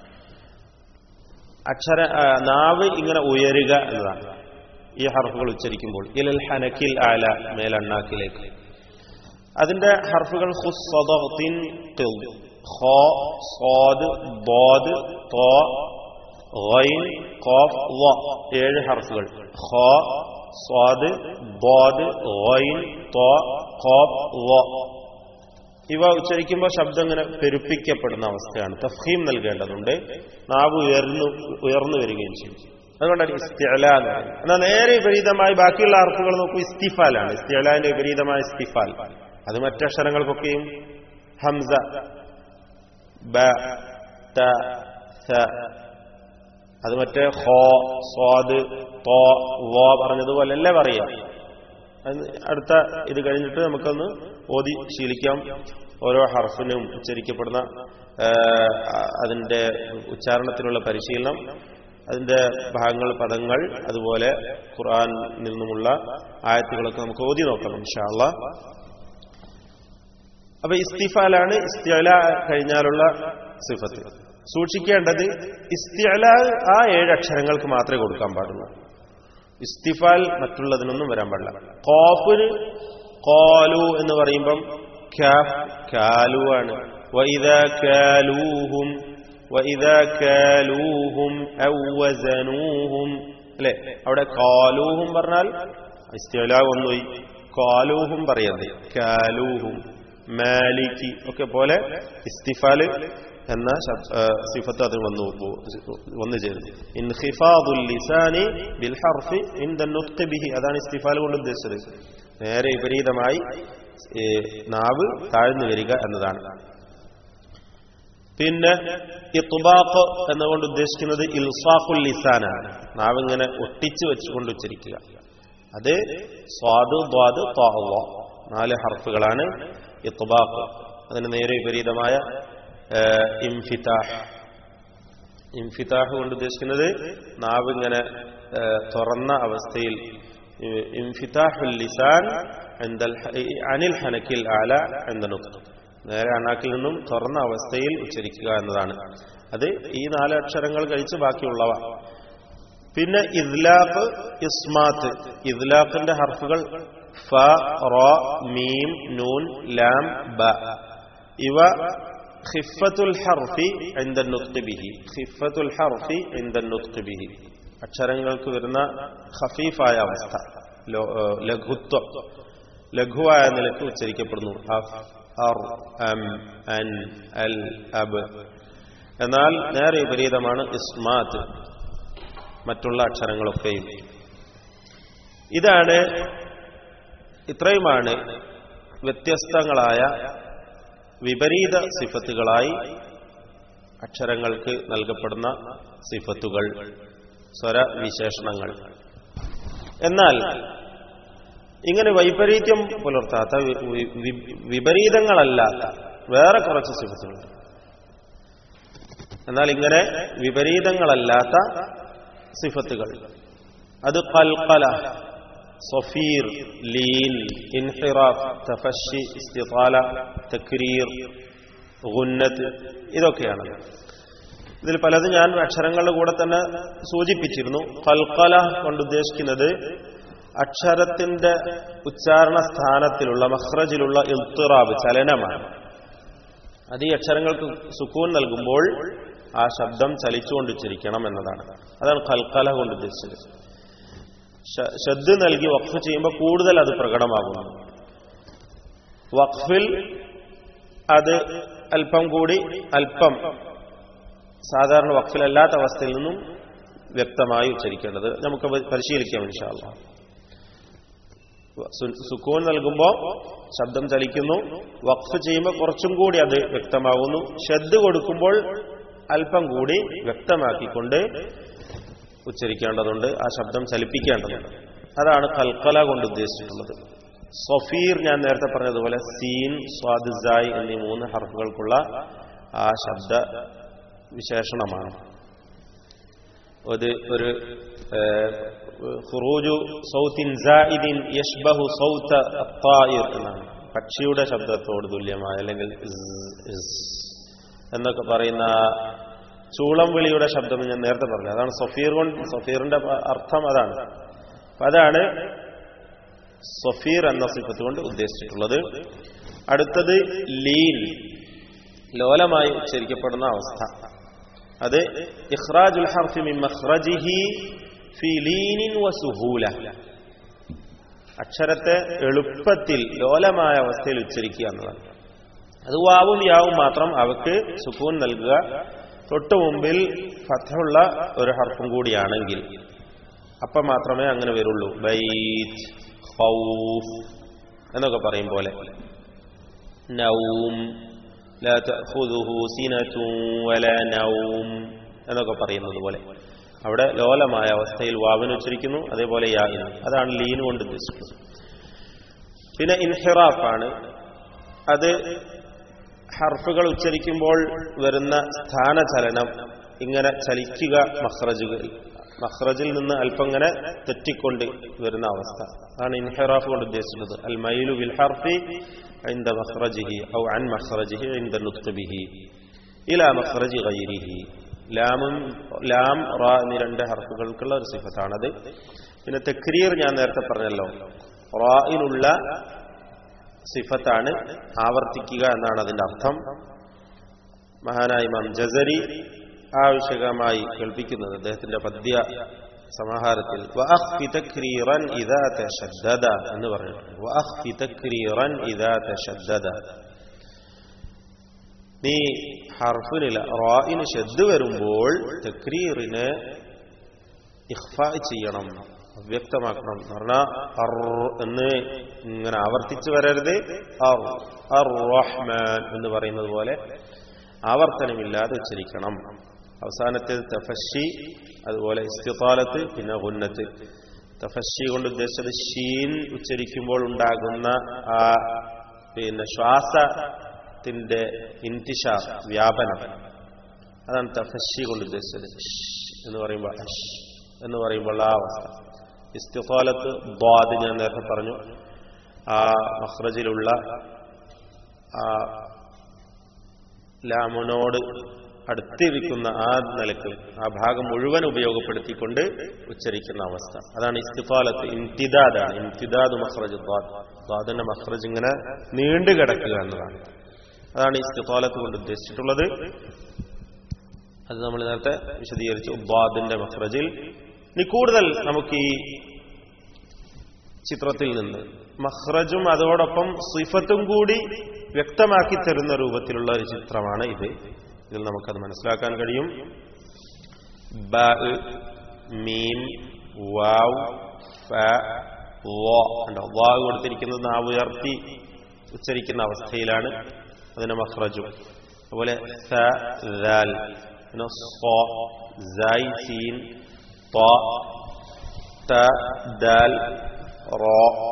നാവ് ഇങ്ങനെ ഉയരുക എന്നതാണ് ഈ ഹർഫുകൾ ഉച്ചരിക്കുമ്പോൾ. ഇലൽ ഹനക്കിൽ ആല, മേലണ്ണാക്കിലേക്ക്. അതിന്റെ ഹർഫുകൾ ഖുസ്, സദഖ്തിൻ, ഖിൽ, ഖാ, സാദ്, ളാദ്, താ, ഗൈൻ, ഖാഫ്, ള. 7 ഹർഫുകൾ. ഖാ, സാദ്, ളാദ്, ഗൈൻ, താ, ഖാഫ്, ള. ഇവ ഉച്ചരിക്കുമ്പോൾ ശബ്ദം ഇങ്ങനെ പെരുപ്പിക്കപ്പെടുന്ന അവസ്ഥയാണ്. തഫ്ഹീം നൽകേണ്ടതുണ്ട്. നാവ് ഉയർന്നു വരികയും ചെയ്യും. അതുകൊണ്ടാണ് ഇസ്തിഅലാ എന്ന് പറയുന്നത്. എന്നാൽ നേരെ വിപരീതമായി ബാക്കിയുള്ള ഹർഫുകൾ നോക്കൂ, ഇസ്തിഫാലാണ്. ഇസ്തിഅലാന്റെ വിപരീതമായ ഇസ്തിഫാൽ. അത് മറ്റക്ഷരങ്ങൾക്കൊക്കെയും ഹംസ, ബ, ത, സ, അത് മറ്റേ ഖാ, സ്വാദ്, ത, വ പറഞ്ഞതുപോലെയല്ലേ പറയാം. അടുത്ത ഇത് കഴിഞ്ഞിട്ട് നമുക്കൊന്ന് ഓതി ശീലിക്കാം. ഓരോ ഹർഫിനും ഉച്ചരിക്കപ്പെടുന്ന അതിന്റെ ഉച്ചാരണത്തിനുള്ള പരിശീലനം, അതിന്റെ ഭാഗങ്ങൾ, പദങ്ങൾ, അതുപോലെ ഖുർആനിൽ നിന്നുമുള്ള ആയത്തുകളൊക്കെ നമുക്ക് ഓതി നോക്കാം ഇൻഷാ അല്ലാഹ്. അപ്പൊ ഇസ്തിഫാലാണ് ഇസ്തിഅലാ കഴിഞ്ഞാലുള്ള സിഫത്ത്. സൂക്ഷിക്കേണ്ടത് ഇസ്തിഅലാ ആ 7 അക്ഷരങ്ങൾക്ക് മാത്രമേ കൊടുക്കാൻ പാടുള്ളൂ. ഇസ്തിഫാൽ മറ്റുള്ളതിനൊന്നും വരാൻ പാടില്ല. ഖാഫിന് ഖാലു എന്ന് പറയുമ്പം കാലു ആണ്. വഇദാ കാലൂഹും വഇദാ കാലൂഹും ഔ വസനൂഹും അല്ലേ? അവിടെ കാലൂഹും പറഞ്ഞാൽ ഇസ്തിഅലാ ഒന്നുപോയി. കാലൂഹും പറയരുത്, കാലൂഹും. മാലിക്കി ഒക്കെ പോലെ ഇസ്തിഫാൽ എന്ന സിഫത്ത് അത് വന്നു ചേരുന്നു. ഇൻഖിഫാദുൽ ലിസാനി ബിൽ ഹർഫി ഇൻദ നുത്ഖി ബിഹി, അതാണ് ഇസ്തിഫാൽ കൊണ്ട് ഉദ്ദേശിച്ചത്. നേരെ വിപരീതമായി നാവ് താഴ്ന്നു വരിക എന്നതാണ്. പിന്നെ ഇത്ബാഖ് എന്നുകൊണ്ട് ഉദ്ദേശിക്കുന്നത് ഇൽസാഖുൽ ലിസാനാണ്. നാവ് ഇങ്ങനെ ഒട്ടിച്ചു വെച്ചുകൊണ്ട് ഉച്ചരിക്കുക. അത് സ്വാദ്, ദ്വാദ്, ത്വാ, ള 4 ഹർഫുകളാണ് ഇത്ബാഖ്. അതിന് നേരെ വിപരീതമായ ഇൻഫിതാഹ്. ഇൻഫിതാഹ് കൊണ്ട് ഉദ്ദേശിക്കുന്നത് നാവ് ഇങ്ങനെ തുറന്ന അവസ്ഥയിൽ. ഇൻഫിതാഹുൽ ലിസാൻ അനിൽ ഹനക്കിൽ ആല എന്ന നുഖ്ത, നേരെ അണ്ണാക്കിൽ നിന്നും തുറന്ന അവസ്ഥയിൽ ഉച്ചരിക്കുക എന്നതാണ്. അത് ഈ 4 അക്ഷരങ്ങൾ കഴിച്ച് ബാക്കിയുള്ളവ. പിന്നെ ഇദ്ലാഖ്, ഇസ്മാത്ത്. ഇദ്ലാഖിന്റെ ഹർഫുകൾ ഫ, റ, മീം, നൂൻ, ലാം, ബ. ഇവ ഖിഫത്തുൽ ഹർഫി ഇൻദ നുത്ഖി ബിഹി. ഖിഫത്തുൽ ഹർഫി ഇൻദ നുത്ഖി ബിഹി, അക്ഷരങ്ങൾക്ക് വരുന്ന ഖഫീഫായ അവസ്ഥ, ലഘുത്വം, ലഘുവായ നിലക്ക് ഉച്ചരിക്കപ്പെടുന്നു. അഫ്, അർ, അം, അൻ, അൽ, അബ്. എന്നാൽ നേരെ വിപരീതമാണ് ഇസ്മാത്ത്, മറ്റുള്ള അക്ഷരങ്ങളൊക്കെയും. ഇത്രയുമാണ് വ്യത്യസ്തങ്ങളായ വിപരീത സിഫത്തുകളായി അക്ഷരങ്ങൾക്ക് നൽകപ്പെടുന്ന സിഫത്തുകൾ, സ്വരവിശേഷണങ്ങൾ. എന്നാൽ ഇങ്ങനെ വൈപരീത്യം പുലർത്താത്ത, വിപരീതങ്ങളല്ലാത്ത വേറെ കുറച്ച് സിഫത്തുകളുണ്ട്. എന്നാൽ ഇങ്ങനെ വിപരീതങ്ങളല്ലാത്ത സിഫത്തുകൾ, അത് ഖൽഖല, സഫീർ, ലീൻ, ഇൻഹിറാഫ്, തഫശി, ഇസ്തിതാല, തക്രീർ, ഗുന്നത്ത്, ഇതൊക്കെയാണ്. ഇതിൽ പലതും ഞാൻ അക്ഷരങ്ങളുടെ കൂടെ തന്നെ സൂചിപ്പിച്ചിരുന്നു. ഖൽഖല കൊണ്ട് ഉദ്ദേശിക്കുന്നത് അക്ഷരത്തിന്റെ ഉച്ചാരണ സ്ഥാനത്തിലുള്ള മഖ്റജിലുള്ള ഇൽത്തിറാബ്, ചലനമാണ്. അത് ഈ അക്ഷരങ്ങൾക്ക് സുക്കൂൻ നൽകുമ്പോൾ ആ ശബ്ദം ചലിച്ചുകൊണ്ടിരിക്കണം എന്നതാണ്. അതാണ് ഖൽഖല കൊണ്ട് ഉദ്ദേശിച്ചത്. ഷദ് നൽകി വഖഫ് ചെയ്യുമ്പോൾ കൂടുതൽ അത് പ്രകടമാകുന്നു. വഖഫിൽ അത് അല്പം കൂടി, അല്പം സാധാരണ വഖഫിലല്ലാത്ത അവസ്ഥയിൽ നിന്നും വ്യക്തമായി ഉച്ചരിക്കേണ്ടത് നമുക്ക് പരിശീലിക്കാം ഇൻഷാ അല്ലാഹ്. സുക്കൂൻ നൽകുമ്പോൾ ശബ്ദം ചലിക്കുന്നു, വഖഫ് ചെയ്യുമ്പോൾ കുറച്ചും കൂടി അത് വ്യക്തമാകുന്നു. ഷദ് കൊടുക്കുമ്പോൾ അല്പം കൂടി വ്യക്തമാക്കിക്കൊണ്ട് ഉച്ചരിക്കേണ്ടതുണ്ട്, ആ ശബ്ദം ചലിപ്പിക്കേണ്ടതുണ്ട്. അതാണ് ഖൽഖല കൊണ്ട് ഉദ്ദേശിച്ചിട്ടുള്ളത്. സഫീർ ഞാൻ നേരത്തെ പറഞ്ഞതുപോലെ സീൻ, സ്വാദ്, സായ് എന്നീ 3 ഹർഫുകൾക്കുള്ള ആ ശബ്ദ വിശേഷണമാണ്. ഒരു ഖുറൂജു സൗത്തിൻ സായിദിൻ യശ്ബഹു സൗത അത്തായിർ എന്നാണ്, പക്ഷിയുടെ ശബ്ദത്തോട് തുല്യമായ, അല്ലെങ്കിൽ എന്നൊക്കെ പറയുന്ന ചൂളം വിളിയുടെ ശബ്ദം ഞാൻ നേരത്തെ പറഞ്ഞു. അതാണ് സഫീറിന്റെ അർത്ഥം അതാണ്. അതാണ് സഫീർ എന്ന സിഫത്ത് കൊണ്ട് ഉദ്ദേശിച്ചിട്ടുള്ളത്. അടുത്തത് ലീൻ, ലോലമായി ഉച്ചരിക്കപ്പെടുന്ന അവസ്ഥ. അത് ഇഖ്റാജുൽ ഹർഫി മിൻ മഖ്റജിഹി ഫീ ലീനിൻ വസുഹൂല, അക്ഷരത്തെ എളുപ്പത്തിൽ ലോലമായ അവസ്ഥയിൽ ഉച്ചരിക്കുക എന്നതാണ്. അത് വാവും യാവും മാത്രം, അവക്ക് സുക്കൂൻ നൽകുക. തൊട്ടു മുമ്പിൽ ഫത്ഹുള്ള ഒരു ഹർഫും കൂടിയാണെങ്കിൽ അപ്പം മാത്രമേ അങ്ങനെ വരുള്ളൂ. ബൈത്ത്, ഖൗഫ് എന്നൊക്കെ പറയും പോലെ, നൗം, ലാ തഖുദുഹു സിനതുൻ വലാ നൗം എന്നൊക്കെ പറയുന്നത് പോലെ അവിടെ ലോലമായ അവസ്ഥയിൽ വാവിന് ഉച്ചരിക്കുന്നു, അതേപോലെ യാഇന്. അതാണ് ലീൻ കൊണ്ട് ഉദ്ദേശിക്കുന്നത്. പിന്നെ ഇൻഹിറാഫാണ്. അത് ഹർഫുകൾ ഉച്ചരിക്കുമ്പോൾ വരുന്ന സ്ഥാനചലനം, ഇങ്ങനെ ചലിക്കുക, മഖ്റജിൽ നിന്ന് അല്പം ഇങ്ങനെ തെറ്റിക്കൊണ്ട് വരുന്ന അവസ്ഥ. അതാണ് ഇൻഹിറാഫ് കൊണ്ട് ഉദ്ദേശിക്കുന്നത്. അൽ മൈലു ബിൽ ഹർഫി ഇൻദ മഖ്റജിഹി ഔ അൻ മഖ്റജിഹി ഇൻദ നുത്ഖ് ബിഹി ഇലാ മഖ്റജി ഗൈരിഹി. ലാം റാ എന്നീ 2 ഹർഫുകൾക്കുള്ള ഒരു സിഫത്താണത്. പിന്നെ തക്രീർ ഞാൻ നേരത്തെ പറഞ്ഞല്ലോ, റായിലുള്ള സിഫത്താണ്, ആവർത്തിക്കുക എന്നാണ് അതിന്റെ അർത്ഥം. മഹാനായ ഇമാം ജസരി ആവശ്യകമായി കേൾപ്പിക്കുന്നത് അദ്ദേഹത്തിന്റെ പദ്യ സമാഹാരത്തിൽ വഅഖ്ഫി തക്രീറൻ ഇദാ തശദ്ദദ എന്ന് പറഞ്ഞിട്ടുണ്ട്. വഅഖ്ഫി തക്രീറൻ ഇദാ തശദ്ദദ, നീ ഹർഫിനില്ല റായിന് ഷദ്ദ് വരുമ്പോൾ തക്രീറിനെ ഇഖ്ഫാ ചെയ്യണം, വ്യക്തമാക്കണം എന്ന് പറഞ്ഞാൽ അർ എന്ന് ഇങ്ങനെ ആവർത്തിച്ചു വരരുത്. അർ റഹ്മാൻ എന്ന് പറയുന്നത് പോലെ ആവർത്തനമില്ലാതെ ഉച്ചരിക്കണം. അവസാനത്തെ തഫശി, അതുപോലെ ഇസ്തിതാലത്ത്, പിന്നെ ഗുന്നത്ത്. തഫശി കൊണ്ട് ഉദ്ദേശിച്ചത് ഷീൻ ഉച്ചരിക്കുമ്പോൾ ഉണ്ടാകുന്ന ആ പിന്നെ ശ്വാസത്തിന്റെ ഇന്തിഷാർ, വ്യാപനം, അതാണ് തഫശി കൊണ്ട് ഉദ്ദേശിച്ചത്. എന്ന് പറയുമ്പോൾ എന്ന് പറയുമ്പോൾ ആ അവസ്ഥ. ഇസ്തിഖാലത്ത് ദ്വാദ് ഞാൻ നേരത്തെ പറഞ്ഞു, ആ മഖ്റജിലുള്ള ആ ലാമിനോട് അടുത്തിരിക്കുന്ന ആ നിലക്ക് ആ ഭാഗം മുഴുവൻ ഉപയോഗപ്പെടുത്തിക്കൊണ്ട് ഉച്ചരിക്കുന്ന അവസ്ഥ, അതാണ് ഇസ്തിഖാലത്ത്. ഇംതിദാദാണ്, ഇംതിദാദ് മഖ്റജ് ദ്വാദ്, ദ്വാദിന്റെ മഖ്റജ് ഇങ്ങനെ നീണ്ടു കിടക്കുക എന്നതാണ്. അതാണ് ഇസ്തിഖാലത്ത് കൊണ്ട് ഉദ്ദേശിച്ചിട്ടുള്ളത്. അത് നമ്മൾ നേരത്തെ വിശദീകരിച്ചു. ദ്വാദിന്റെ മഖ്റജിൽ ഇനി കൂടുതൽ നമുക്ക് ഈ ചിത്രത്തിൽ നിന്ന് മഖ്റജും അതോടൊപ്പം സിഫത്തും കൂടി വ്യക്തമാക്കി തരുന്ന രൂപത്തിലുള്ള ഒരു ചിത്രമാണ് ഇത്. ഇതിൽ നമുക്കത് മനസ്സിലാക്കാൻ കഴിയും. ബ, മീം, വാവ്, ഫ, ഉണ്ടോ, വാവ് കൊടുത്തിരിക്കുന്നത് നാവ് ഉയർത്തി ഉച്ചരിക്കുന്ന അവസ്ഥയിലാണ്, അതിന്റെ മഖ്റജും. അതുപോലെ സ, ദാൽ, പിന്നെ സ, സൈ, സീൻ, ത, ത, ദാൽ, റ,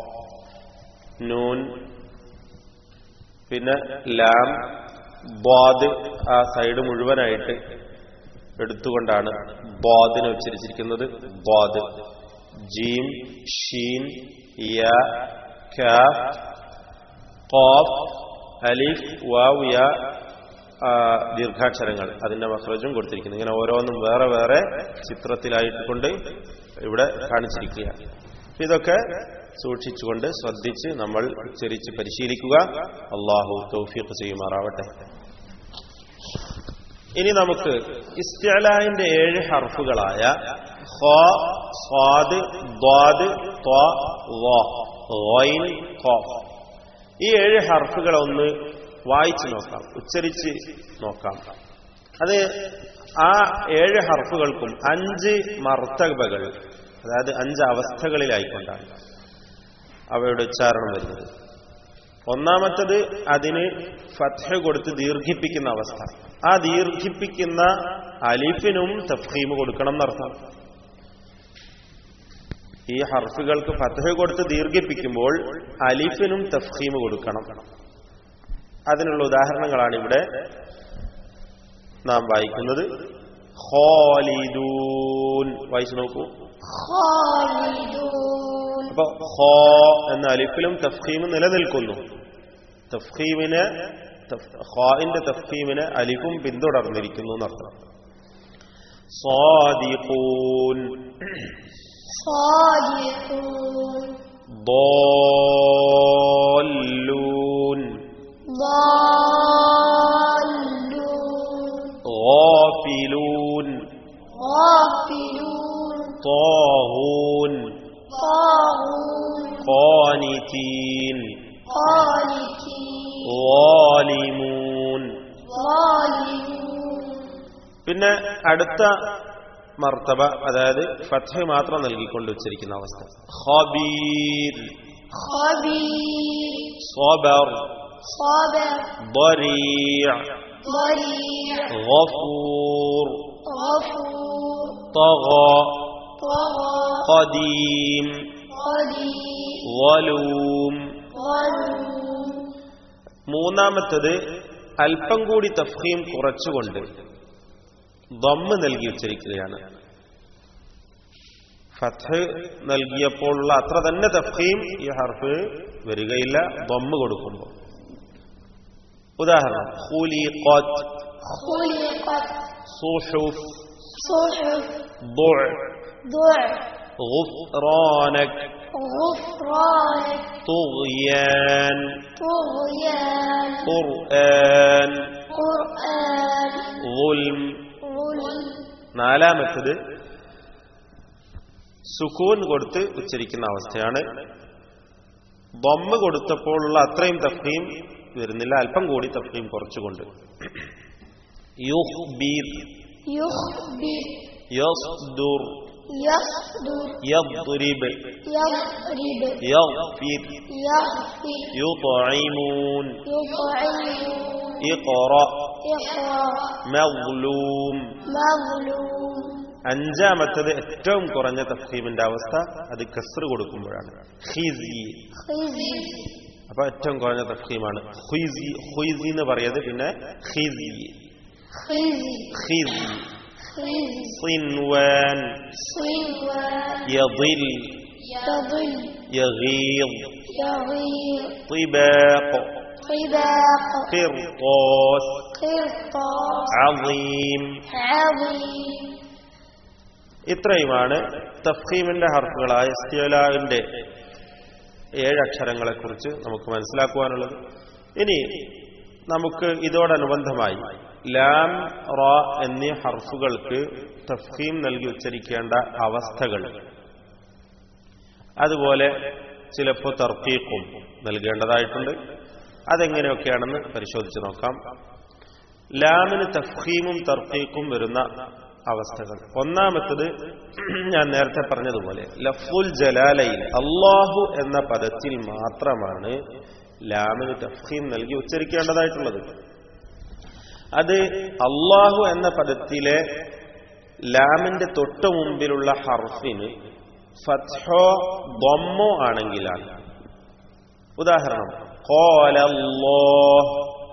നൂൻ, പിന്നെ ലാം, ദ്വാദ്. ആ സൈഡ് മുഴുവനായിട്ട് എടുത്തുകൊണ്ടാണ് ദ്വാദിനെ ഉച്ചരിച്ചിരിക്കുന്നത്. ദ്വാദ്, ജീം, ഷീൻ, യ, കാഫ്, ഖാഫ്, അലിഫ്, വാവ്, യ ദീർഘാക്ഷരങ്ങൾ, അതിന്റെ മഖ്റജും കൊടുത്തിരിക്കുന്നു. ഇങ്ങനെ ഓരോന്നും വേറെ വേറെ ചിത്രത്തിലായിട്ട് കൊണ്ട് ഇവിടെ കാണിച്ചിരിക്കുക. ഇതൊക്കെ സൂക്ഷിച്ചുകൊണ്ട് ശ്രദ്ധിച്ച് നമ്മൾ ഉച്ചരിച്ച് പരിശീലിക്കുക. അള്ളാഹു തൗഫീഖ് ചെയ്യുമാറാവട്ടെ. ഇനി നമുക്ക് ഇസ്തിഅലാഇന്റെ 7 ഹർഫുകളായ ഖ, സ്വാദ്, ദ്വാദ്, ത്വ, ള, ഗൈൻ, ഖാഫ്, ഈ 7 ഹർഫുകളൊന്ന് വായിച്ചു നോക്കാം, ഉച്ചരിച്ച് നോക്കാം. അത് ആ 7 ഹർഫുകൾക്കും 5 മർത്തബകൾ, അതായത് 5 അവസ്ഥകളിലായിക്കൊണ്ടാണ് അവയുടെ ഉച്ചാരണം വരുന്നത്. ഒന്നാമത്തത് അതിന് ഫത്ഹ കൊടുത്ത് ദീർഘിപ്പിക്കുന്ന അവസ്ഥ. ആ ദീർഘിപ്പിക്കുന്ന അലിഫിനും തഫ്ഖീം കൊടുക്കണം എന്നർത്ഥം. ഈ ഹർഫുകൾക്ക് ഫത്ഹ് കൊടുത്ത് ദീർഘിപ്പിക്കുമ്പോൾ അലിഫിനും തഫ്ഖീം കൊടുക്കണം. അതിനുള്ള ഉദാഹരണങ്ങളാണ് ഇവിടെ നാം വായിക്കുന്നത്. ഖാലിദൂൻ വായിച്ചു നോക്കൂ. അപ്പൊ ഖാ എന്ന അലിഫിലും തഫ്ഖീമും നിലനിൽക്കുന്നു. തഫ്ഖീമിന് ഖാഇന്റെ തഫ്ഖീമിന് അലിഫും പിന്തുടർന്നിരിക്കുന്നു എന്നർത്ഥം. സാദിഖൂൻ ضالون غافلون طاغون قانتين ظالمون. പിന്നെ അടുത്ത മർത്തബ, അതായത് ഫത്ഹ് മാത്രം നൽകിക്കൊണ്ട് ഉച്ചരിക്കുന്ന അവസ്ഥ. ഖബീർ സബർ ضريع غفور طغى قديم ظلوم. മൂന്നാമത്തത് അല്പം കൂടി തഫ്ഖീം കുറച്ചുകൊണ്ട് ദമ്മ് നൽകി ഉച്ചരിക്കുകയാണ്. ഫത്ഹ് നൽകിയപ്പോഴുള്ള അത്ര തന്നെ തഫ്ഖീം ഈ ഹർഫ് വരികയില്ല ദമ്മ് കൊടുക്കുമ്പോൾ. ഉദാഹരണം ഖുലിഖത് സുഹുഫ് ضع غفرانك طغيان قرآن ظلم. നാലാമത്തത് സുക്കൂൻ കൊടുത്ത് ഉച്ചരിക്കുന്ന അവസ്ഥയാണ്. ദമ്മ് കൊടുത്തപ്പോഴുള്ള അത്രയും തഫ്ഖീം വരുന്നില്ല, അല്പം കൂടി തഫ്ഖീം കുറച്ചുകൊണ്ട്. യുഖ്ബിർ യസ്ദുർ يضرب يغفر يطعمون اقرأ مظلوم. അഞ്ചാമത്തത് ഏറ്റവും കുറഞ്ഞ തഫ്ഖീമിന്റെ അവസ്ഥ, അത് കസ്ർ കൊടുക്കുമ്പോഴാണ്. ഖിസി. അപ്പൊ ഏറ്റവും കുറഞ്ഞ തഫ്ഖീമാണ് ഖുയ്സി എന്ന് പറയുന്നത്. പിന്നെ ഖിസി صنوان يضل يغيظ طباق قرطاس عظيم. ഇത്രയുമാണ് തഫ്ഖീമിന്റെ ഹർഫുകളായ ഇസ്തിഅലാഇന്റെ 7 അക്ഷരങ്ങളെ കുറിച്ച് നമുക്ക് മനസ്സിലാക്കുവാനുള്ളത്. ഇനി നമുക്ക് ഇതോടനുബന്ധമായി ലാം റാ എന്നീ ഹർഫുകൾക്ക് തഫ്ഖീം നൽകി ഉച്ചരിക്കേണ്ട അവസ്ഥകൾ, അതുപോലെ ചിലപ്പോൾ തർക്കീഖും നൽകേണ്ടതായിട്ടുണ്ട്. അതെങ്ങനെയൊക്കെയാണെന്ന് പരിശോധിച്ച് നോക്കാം. ലാമിന് തഫ്ഖീമും തർക്കീഖും വരുന്ന അവസ്ഥകൾ. ഒന്നാമത്തത് ഞാൻ നേരത്തെ പറഞ്ഞതുപോലെ ലഫ്ദുൽ ജലാലയിൽ അല്ലാഹു എന്ന പദത്തിൽ മാത്രമാണ് ലാമിന് തഫ്ഖീം നൽകി ഉച്ചരിക്കേണ്ടതായിട്ടുള്ളത്. അത് അല്ലാഹു എന്ന പദത്തിലെ ലാമിന്റെ തൊട്ട് മുമ്പിലുള്ള ഹർഫിന് ഫത്ഹോ ദമ്മോ ആണെങ്കിലാണ്. ഉദാഹരണം ഖാലല്ലാഹ്.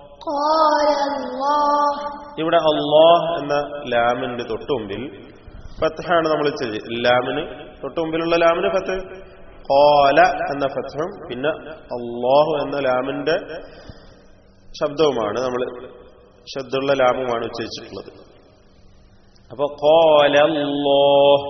ഇവിടെ അല്ലാഹ് എന്ന ലാമിന്റെ തൊട്ട് മുമ്പിൽ ഫത്ഹാണ് നമ്മൾ ലാമിന് തൊട്ട് മുമ്പിലുള്ള ലാമിന് ഫത്ത്. ഖാല എന്ന ഫത്ഹും പിന്നെ അല്ലാഹു എന്ന ലാമിന്റെ ശബ്ദവുമാണ്, നമ്മൾ ശബ്ദമുള്ള ലാമുമാണ് ഉച്ചരിച്ചിട്ടുള്ളത്. അപ്പൊ ഖാലല്ലാഹ്.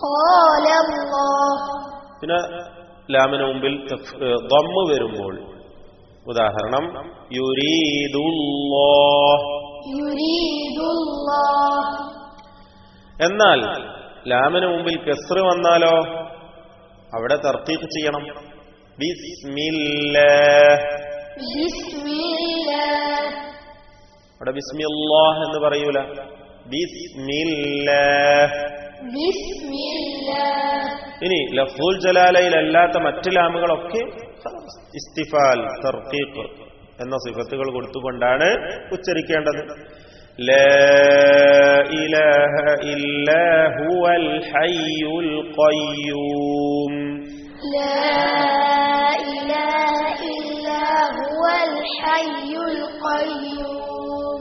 പിന്നെ ലാമിന് മുമ്പിൽ ദമ്മ് വരുമ്പോൾ ഉദാഹരണം യുരീദുല്ലാഹ്. എന്നാൽ ലാമിന് മുമ്പിൽ കസ്റ് വന്നാലോ അവിടെ തർക്കീഖ് ചെയ്യണം. ബിസ്മില്ലാഹ്. അവിടെ ബിസ്മില്ലാഹ് എന്ന് പറയൂല, ബിസ്മില്ലാഹ്. ഇനി ലഫ്ദുൽ ജലാലയിൽ അല്ലാത്ത മറ്റു ലാമുകളൊക്കെ ഇസ്തിഫാൽ തർക്കീഖ് എന്ന സിഫത്തുകൾ കൊടുത്തുകൊണ്ടാണ് ഉച്ചരിക്കേണ്ടത്. لا إله إلا هو الحي القيوم لا إله إلا هو الحي القيوم.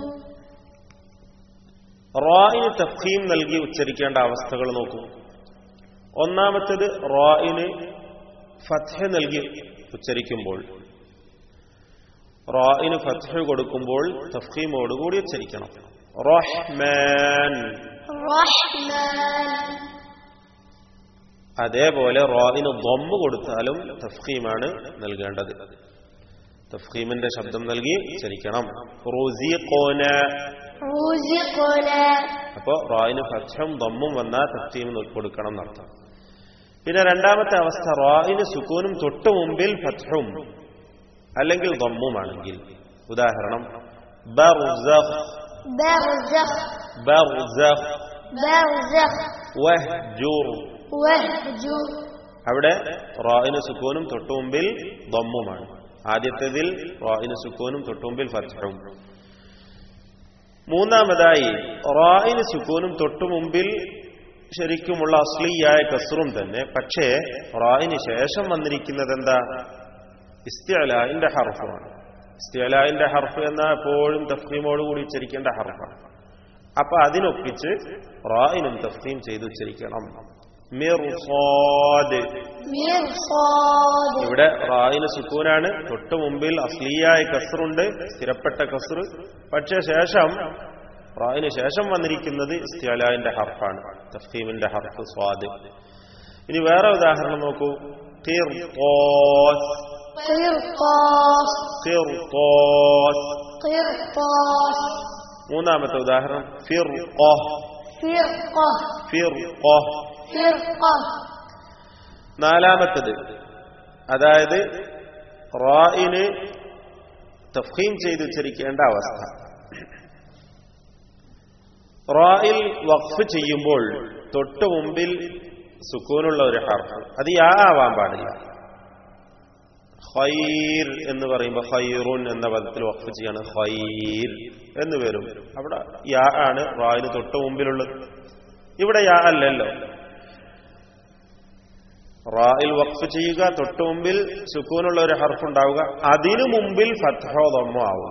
റായിന് തഫ്ഖീം നൽകി ഉച്ചരിക്കേണ്ട അവസ്ഥകൾ നോക്കൂ. ഒന്നാമത്തേത് റായിന് ഫത്ഹ് നൽകി ഉച്ചരിക്കുമ്പോൾ, റായിന് ഫത്ഹ് കൊടുക്കുമ്പോൾ തഫ്ഖീമോടുകൂടി ഉച്ചരിക്കണം. റഹ്മാൻ, അതേപോലെ റായിന് ളമ്മ് കൊടുത്താലും തഫ്ഖീമാണ് നൽകേണ്ടത്. തഫ്ഖീമിന്റെ ശബ്ദം നൽകി ഉച്ചരിക്കണം. റുസിഖുന, അപ്പോ റായിന് ഫത്ഹും ളമ്മും വന്നാൽ തഫ്ഖീം കൊടുക്കണം എന്നർത്ഥം. പിന്നെ രണ്ടാമത്തെ അവസ്ഥ റായിന് സുക്കൂനും തൊട്ട് മുമ്പിൽ ഫത്ഹും അല്ലെങ്കിൽ ളമ്മുമാണെങ്കിൽ, ഉദാഹരണം ബർസഖ്, ബർസഖ്, വഹ്ജുർ, അവിടെ റായിന് സുക്കൂനും തൊട്ട് മുമ്പിൽ ളമ്മുമാണ്. ആദ്യത്തേതിൽ റായിന് സുക്കൂനും തൊട്ട് മുമ്പിൽ ഫത്ഹും. മൂന്നാമതായി റായിന് സുക്കൂനും തൊട്ടു മുമ്പിൽ ശരിക്കുമുള്ള അസ്ലിയായ കസ്റും തന്നെ, പക്ഷേ റായിന് ശേഷം വന്നിരിക്കുന്നത് എന്താ? ഇസ്തിഅലാഇന്റെ ഹർഫാണ്. ഇസ്തിഅലാഇന്റെ ഹർഫ് എന്നാൽ എപ്പോഴും തഫ്ഖീമോടുകൂടി ഉച്ചരിക്കേണ്ട ഹർഫാണ്. അപ്പൊ അതിനൊപ്പിച്ച് റായിനും തഫ്ഖീം ചെയ്ത് ഉച്ചരിക്കണം. മിർസാദ്, ഇവിടെ റായിന് സുക്കൂനാണ്, തൊട്ടു മുമ്പിൽ അസ്ലിയായ കസ്റുണ്ട്, സ്ഥിരപ്പെട്ട കസ്റ്, പക്ഷേ ശേഷം റായിന് ശേഷം വന്നിരിക്കുന്നത് ഇസ്തിഅലാഇന്റെ ഹർഫാണ്, തഫ്ഖീമിന്റെ ഹർഫ് സ്വാദ്. ഇനി വേറെ ഉദാഹരണം നോക്കൂ. ഖിർത്താസ്, ഖിർത്താസ്. മൂന്നാമത്തെ ഉദാഹരണം ഫിർഖ, ഫിർഖ. നാലാമത്തത്, അതായത് റായിന് തഫ്ഖീം ചെയ്ത് ഉച്ചരിക്കേണ്ട അവസ്ഥ. റായിൽ വഖഫ് ചെയ്യുമ്പോൾ തൊട്ടു മുമ്പിൽ സുക്കൂനുള്ള ഒരു ഹർഫ്, അത് യാ ആവാൻ പാടില്ല. ഖൈർ എന്ന് പറയുമ്പോൾ ഖൈറുൻ എന്ന പദത്തിൽ വഖഫ് ചെയ്യാണ്, ഖൈർ എന്ന് വരും. അവിടെ യാ ആണ് റായിന് തൊട്ടു മുമ്പിലുള്ളത്. ഇവിടെ യാ അല്ലല്ലോ. റായിൽ വഖഫ് ചെയ്യുക, തൊട്ടു മുമ്പിൽ സുക്കൂനുള്ള ഒരു ഹർഫ് ഉണ്ടാവുക, അതിനു മുമ്പിൽ ഫത്ഹോ ദമ്മോ ആവുക.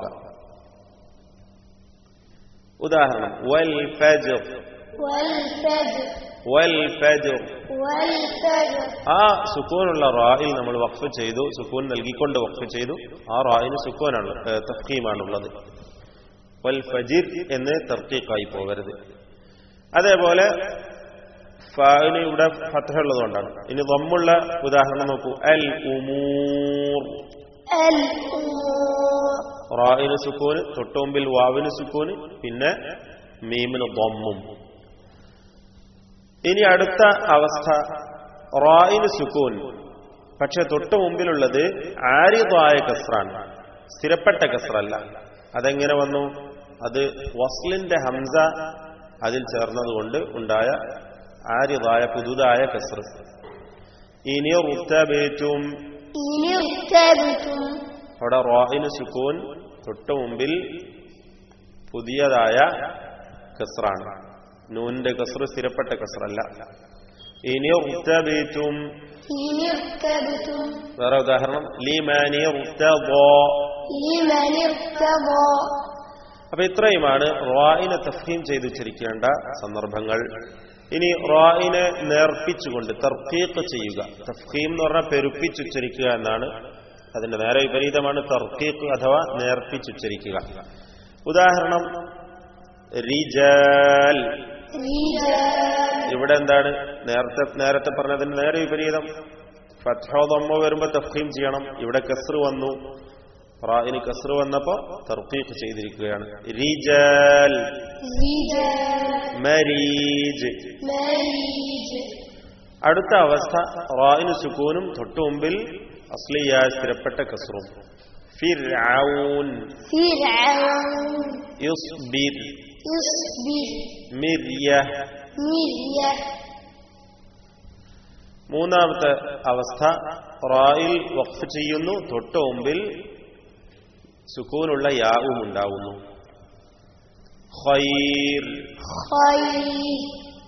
ഉദാഹരണം വൽ ഫജ്ർ, വൽ ഫജ്ർ. ആ സുക്കൂനുള്ള റായിൽ നമ്മൾ വഖഫ് ചെയ്തു, സുക്കൂൻ നൽകിക്കൊണ്ട് വഖഫ് ചെയ്തു. ആ റായിന് സുക്കൂനാണ്, തഫ്ഖീമാണുള്ളത്. വൽ ഫജ്ർ എന്ന് തർക്കീഖായി പോകരുത്. അതേപോലെ ഫാഇന് ഇവിടെ ഫത്ഹ ഉള്ളതുകൊണ്ടാണ്. ഇനി ദമ്മുള്ള ഉദാഹരണം നോക്കൂ. അൽ ഉമൂർ, റായിന് സുക്കൂന്, തൊട്ടു മുമ്പിൽ വാവിന് സുക്കൂന്, പിന്നെ മീമിന് ദമ്മും. ഇനി അടുത്ത അവസ്ഥ റായിന് സുക്കൂൻ, പക്ഷെ തൊട്ടു മുമ്പിലുള്ളത് ആരിദായ കസ്റാണ്, സ്ഥിരപ്പെട്ട കസ്റല്ല. അതെങ്ങനെ വന്നു? അത് വസ്ലിന്റെ ഹംസ അതിൽ ചേർന്നതുകൊണ്ട് ഉണ്ടായ ആരിദായ പുതുതായ കസ്ർ. ഇനി റുത്തബിതും, അവിടെ റായിന് സുക്കൂൻ, തൊട്ടു മുമ്പിൽ പുതിയതായ കസ്റാണ്. നൂനിന്റെ കസ്ർ സ്ഥിരപ്പെട്ട കസ്റല്ല. ഇനി റുത്തബിതും. വേറെ ഉദാഹരണം ലിമനി റുത്തബോ. അപ്പൊ ഇത്രയുമാണ് റായിനെ തഫ്ഖീം ചെയ്ത് ഉച്ചരിക്കേണ്ട സന്ദർഭങ്ങൾ. ഇനി റായിനെ നേർപ്പിച്ചുകൊണ്ട് തർക്കീഖ് ചെയ്യുക. തഫ്ഖീം എന്ന് പറഞ്ഞാൽ പെരുപ്പിച്ചുച്ചരിക്കുക എന്നാണ്. അതിന്റെ നേരെ വിപരീതമാണ് തർക്കീഖ് അഥവാ നേർപ്പിച്ചുച്ചരിക്കുക. ഉദാഹരണം റിജാൽ. ഇവിടെ എന്താണ്? നേരത്തെ പറഞ്ഞതിന് നേരെ വിപരീതം. ഫത്ഹോ ദമ്മോ വരുമ്പോ തഫ്ഖീം ചെയ്യണം. ഇവിടെ കസ്ർ വന്നു, റായിന് കസ്ർ വന്നപ്പോ തർക്കീഖ് ചെയ്തിരിക്കുകയാണ്. റിജാൽ, മരീജ്. അടുത്ത അവസ്ഥ റായിന് സുക്കൂനും തൊട്ടു മുമ്പിൽ അസ്ലിയായ സ്ഥിരപ്പെട്ട കസ്റും. ഫിർഔൻ, യുസ്ബിർ, മിർയ. മൂന്നാമത്തെ അവസ്ഥ റായിൽ വഖഫ് ചെയ്യുന്നു, തൊട്ടു മുമ്പിൽ സുക്കൂനുള്ള യാവും ഉണ്ടാവുന്നു. ഖൈർ. خير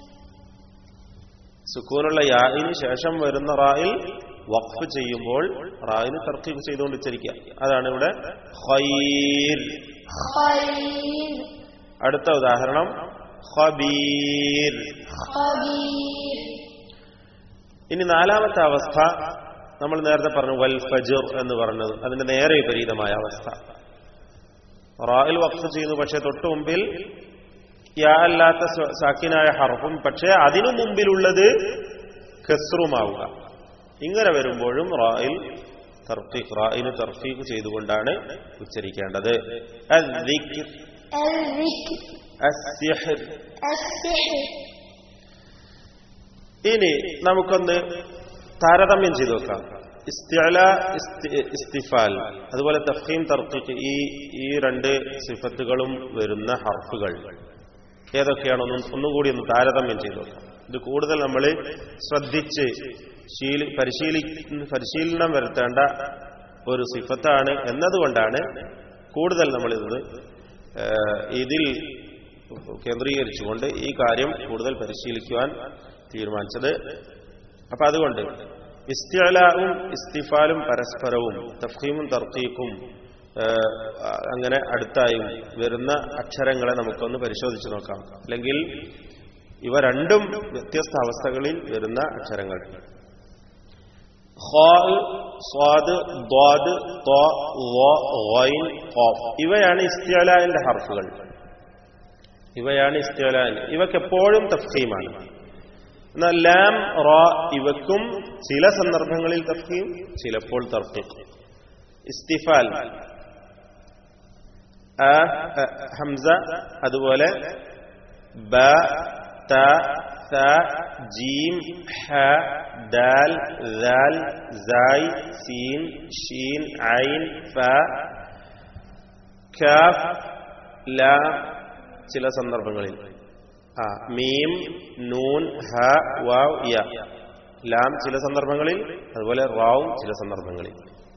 സുക്കൂനുള്ള യാഇന് ശേഷം വരുന്ന റായിൽ വഖഫ് ചെയ്യുമ്പോൾ റായിന് തർക്കീബ് ചെയ്തുകൊണ്ട് ഉച്ചരിക്കുക. അതാണ് ഇവിടെ ഖൈർ. خير അടുത്ത ഉദാഹരണം ഖബീർ. خبير ഇനി നാലാമത്തെ അവസ്ഥ നമ്മൾ നേരത്തെ പറഞ്ഞു വൽ ഫജ്ർ എന്ന് പറഞ്ഞത്, അതിന്റെ നേരെ വിപരീതമായ അവസ്ഥ. റായിൽ വഖഫ് ചെയ്യുന്നു, പക്ഷെ തൊട്ടു മുമ്പിൽ യാ അല്ലാത്ത സാക്കിനായ ഹർഫും, പക്ഷെ അതിനു മുമ്പിലുള്ളത് കസ്റുമാവുക. ഇങ്ങനെ വരുമ്പോഴും റായിന് തർഫീഖ് ചെയ്തുകൊണ്ടാണ് ഉച്ചരിക്കേണ്ടത്. അദ്ദിക്ർ, الذكر അസ്സിഹ്ർ. السحر ഇനി നമുക്കൊന്ന് താരതമ്യം ചെയ്തു നോക്കാം. ഇസ്തിഅല, ഇസ്തിഫാൽ, അതുപോലെ തഫ്ഖീം, തർഖീഖ്, ഈ രണ്ട് സിഫത്തുകളും വരുന്ന ഹർഫുകൾ ഏതൊക്കെയാണെന്നും ഒന്നുകൂടി ഒന്ന് താരതമ്യം ചെയ്തു നോക്കാം. ഇത് കൂടുതൽ നമ്മൾ ശ്രദ്ധിച്ച് പരിശീലനം വരുത്തേണ്ട ഒരു സിഫത്താണ് എന്നതുകൊണ്ടാണ് കൂടുതൽ ഇതിൽ കേന്ദ്രീകരിച്ചുകൊണ്ട് ഈ കാര്യം കൂടുതൽ പരിശീലിക്കുവാൻ തീരുമാനിച്ചത്. അപ്പൊ അതുകൊണ്ട് ഇസ്തിഅലാഉം ഇസ്തിഫാലും പരസ്പരവും തഫ്ഖീമും തർഖീഖും അങ്ങനെ അടുത്തായും വരുന്ന അക്ഷരങ്ങളെ നമുക്കൊന്ന് പരിശോധിച്ച് നോക്കാം. അല്ലെങ്കിൽ ഇവ രണ്ടും വ്യത്യസ്ത അവസ്ഥകളിൽ വരുന്ന അക്ഷരങ്ങൾ. ഖാ, സ്വാദ്, ദ്വാദ്, ത്വാ, ള, ഗൈൻ, ഖാഫ് ഇവയാണ് ഇസ്തിഅലാഇന്റെ ഹർഫുകൾ. ഇവയ്ക്ക് എപ്പോഴും തഫ്ഖീമാണ്. എന്നാൽ ലാം, റാ ഇവക്കും ചില സന്ദർഭങ്ങളിൽ തഫ്ഖീം, ചിലപ്പോൾ തർഖീഖ്. ഇസ്തിഫാൽ ഹംസ, അതുപോലെ ബ, ത, സ, ജീം, ഹ, ദാൽ, ദാൽ, സായ്, സീൻ, ഷീൻ, ഐൻ, ഫ, കാഫ്, ലാം ചില സന്ദർഭങ്ങളിൽ, മീം, നൂൻ, ഹ, വാവ്, യ. ലാം ചില സന്ദർഭങ്ങളിൽ, അതുപോലെ റാവും ചില സന്ദർഭങ്ങളിൽ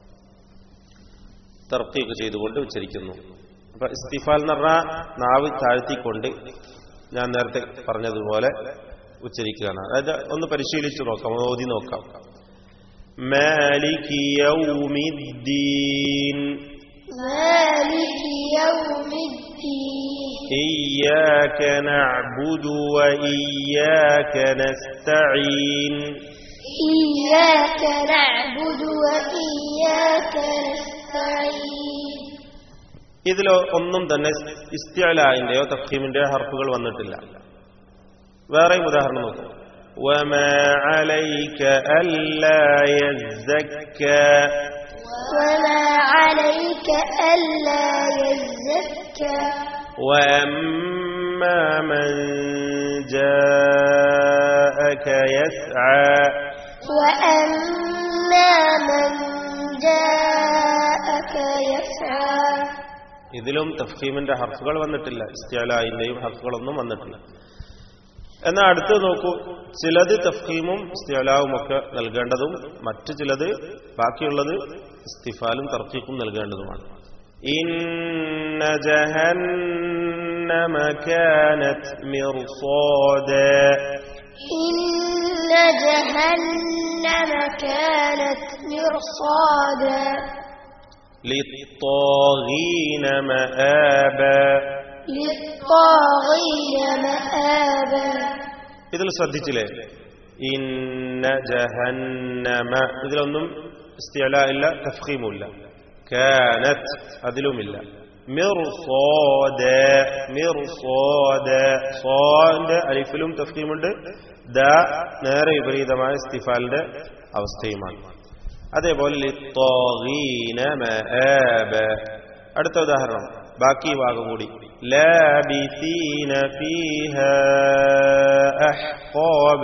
തർക്കീഖ് ചെയ്തുകൊണ്ട് ഉച്ചരിക്കുന്നു. അപ്പൊ ഇസ്തിഫാൽ എന്ന് പറഞ്ഞാൽ നാവ് താഴ്ത്തിക്കൊണ്ട് ഞാൻ നേരത്തെ പറഞ്ഞതുപോലെ ഉച്ചരിക്കുകയാണ്. അതായത് ഒന്ന് പരിശീലിച്ചു നോക്കാം, ഓതി നോക്കാം. മാലികി യൗമിദ്ദീൻ, مالك يوم الدين إياك نعبد وإياك نستعين. إياك نعبد وإياك نستعين. ഇതിൽ ഒന്നും തന്നെ ഇസ്തിഅലാഇന്റെയോ തഫ്ഖീമിന്റെയോ ഹർഫുകൾ വന്നിട്ടില്ല. വേറെയും ഉദാഹരണം നോക്കാം. وما عليك ألا يزكى, وما عليك ألا يزكى وأما من جاءك يسعى, وأما من جاءك يسعى. ഇതിലും തഫ്ഖീമിന്റെ ഹർഫുകൾ വന്നിട്ടില്ല, ഇസ്തിഅലാഇന്റെയും ഹർഫുകളൊന്നും വന്നിട്ടില്ല. എന്നാൽ അടുത്ത് നോക്കൂ, ചിലത് തഫ്ഖീമും ഇസ്തിഅലാവും ഒക്കെ നൽകേണ്ടതും മറ്റു ചിലത് ബാക്കിയുള്ളത് ഇസ്തിഫാലും തർഖീഖും നൽകേണ്ടതുമാണ്. ഇന്ന ജഹന്നമ കാനത് മിർസാദാ, إن جهنم كانت مرصادا ലിത്വാഗീന മആബാ, للطاغين مآبا. ഇതിൽ ശ്രദ്ധിച്ചില്ലേ? ഇന്ന ജഹന്നമ, ഇതിലൊന്നും ഇസ്തിഅലാ ഇല്ല, തഫ്ഖീമുമില്ല. കാനത് അതിലുമില്ല. മിർസാദാ, മിർസാദാ സ്വാന്റെ അലിഫിലും തഫ്ഖീമുണ്ട്, ദ നേരെ വിപരീതമായ ഇസ്തിഫാലിന്റെ അവസ്ഥയുമാണ്. അതേപോലെ ലിത്വാഗീന മആബ. അടുത്ത ഉദാഹരണം, ബാക്കി ഭാഗം കൂടി. ലാബിസീന ഫീഹാ അഹ്ഖാബ,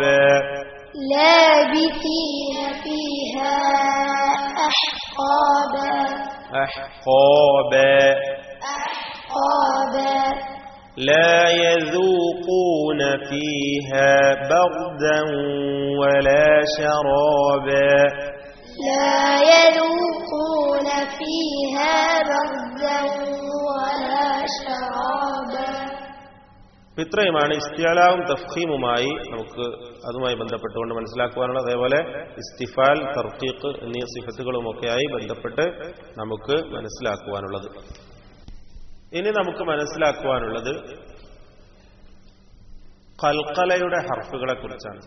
لابثين فيها أحقابا അഹ്ഖാബ. أحقابا لا يذوقون فيها بردا ولا شرابا, لا يذوقون فيها بردا ولا شرابا. ഇത്രയുമാണ് ഇസ്തിഅലാവും തഫ്ഖീമുമായി നമുക്ക് അതുമായി ബന്ധപ്പെട്ടുകൊണ്ട് മനസ്സിലാക്കുവാനുള്ളത്. അതേപോലെ ഇസ്തിഫാൽ, തർഖീഖ് എന്നീ സിഫത്തുകളുമൊക്കെയായി ബന്ധപ്പെട്ട് നമുക്ക് മനസ്സിലാക്കുവാനുള്ളത്. ഇനി നമുക്ക് മനസ്സിലാക്കുവാനുള്ളത് ഖൽഖലയുടെ ഹർഫുകളെ കുറിച്ചാണ്.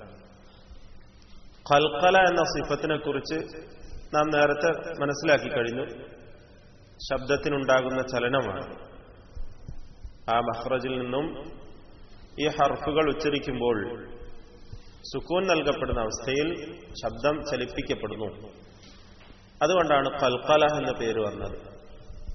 ഖൽഖല എന്ന സിഫത്തിനെ കുറിച്ച് നാം നേരത്തെ മനസ്സിലാക്കി കഴിഞ്ഞു. ശബ്ദത്തിനുണ്ടാകുന്ന ചലനമാണ്. ആ മഖ്റജിൽ നിന്നും ഈ ഹർഫുകൾ ഉച്ചരിക്കുമ്പോൾ സുക്കൂൻ നൽകപ്പെടുന്ന അവസ്ഥയിൽ ശബ്ദം ചലിപ്പിക്കപ്പെടുന്നു. അതുകൊണ്ടാണ് ഖൽഖല എന്ന പേര് വന്നത്.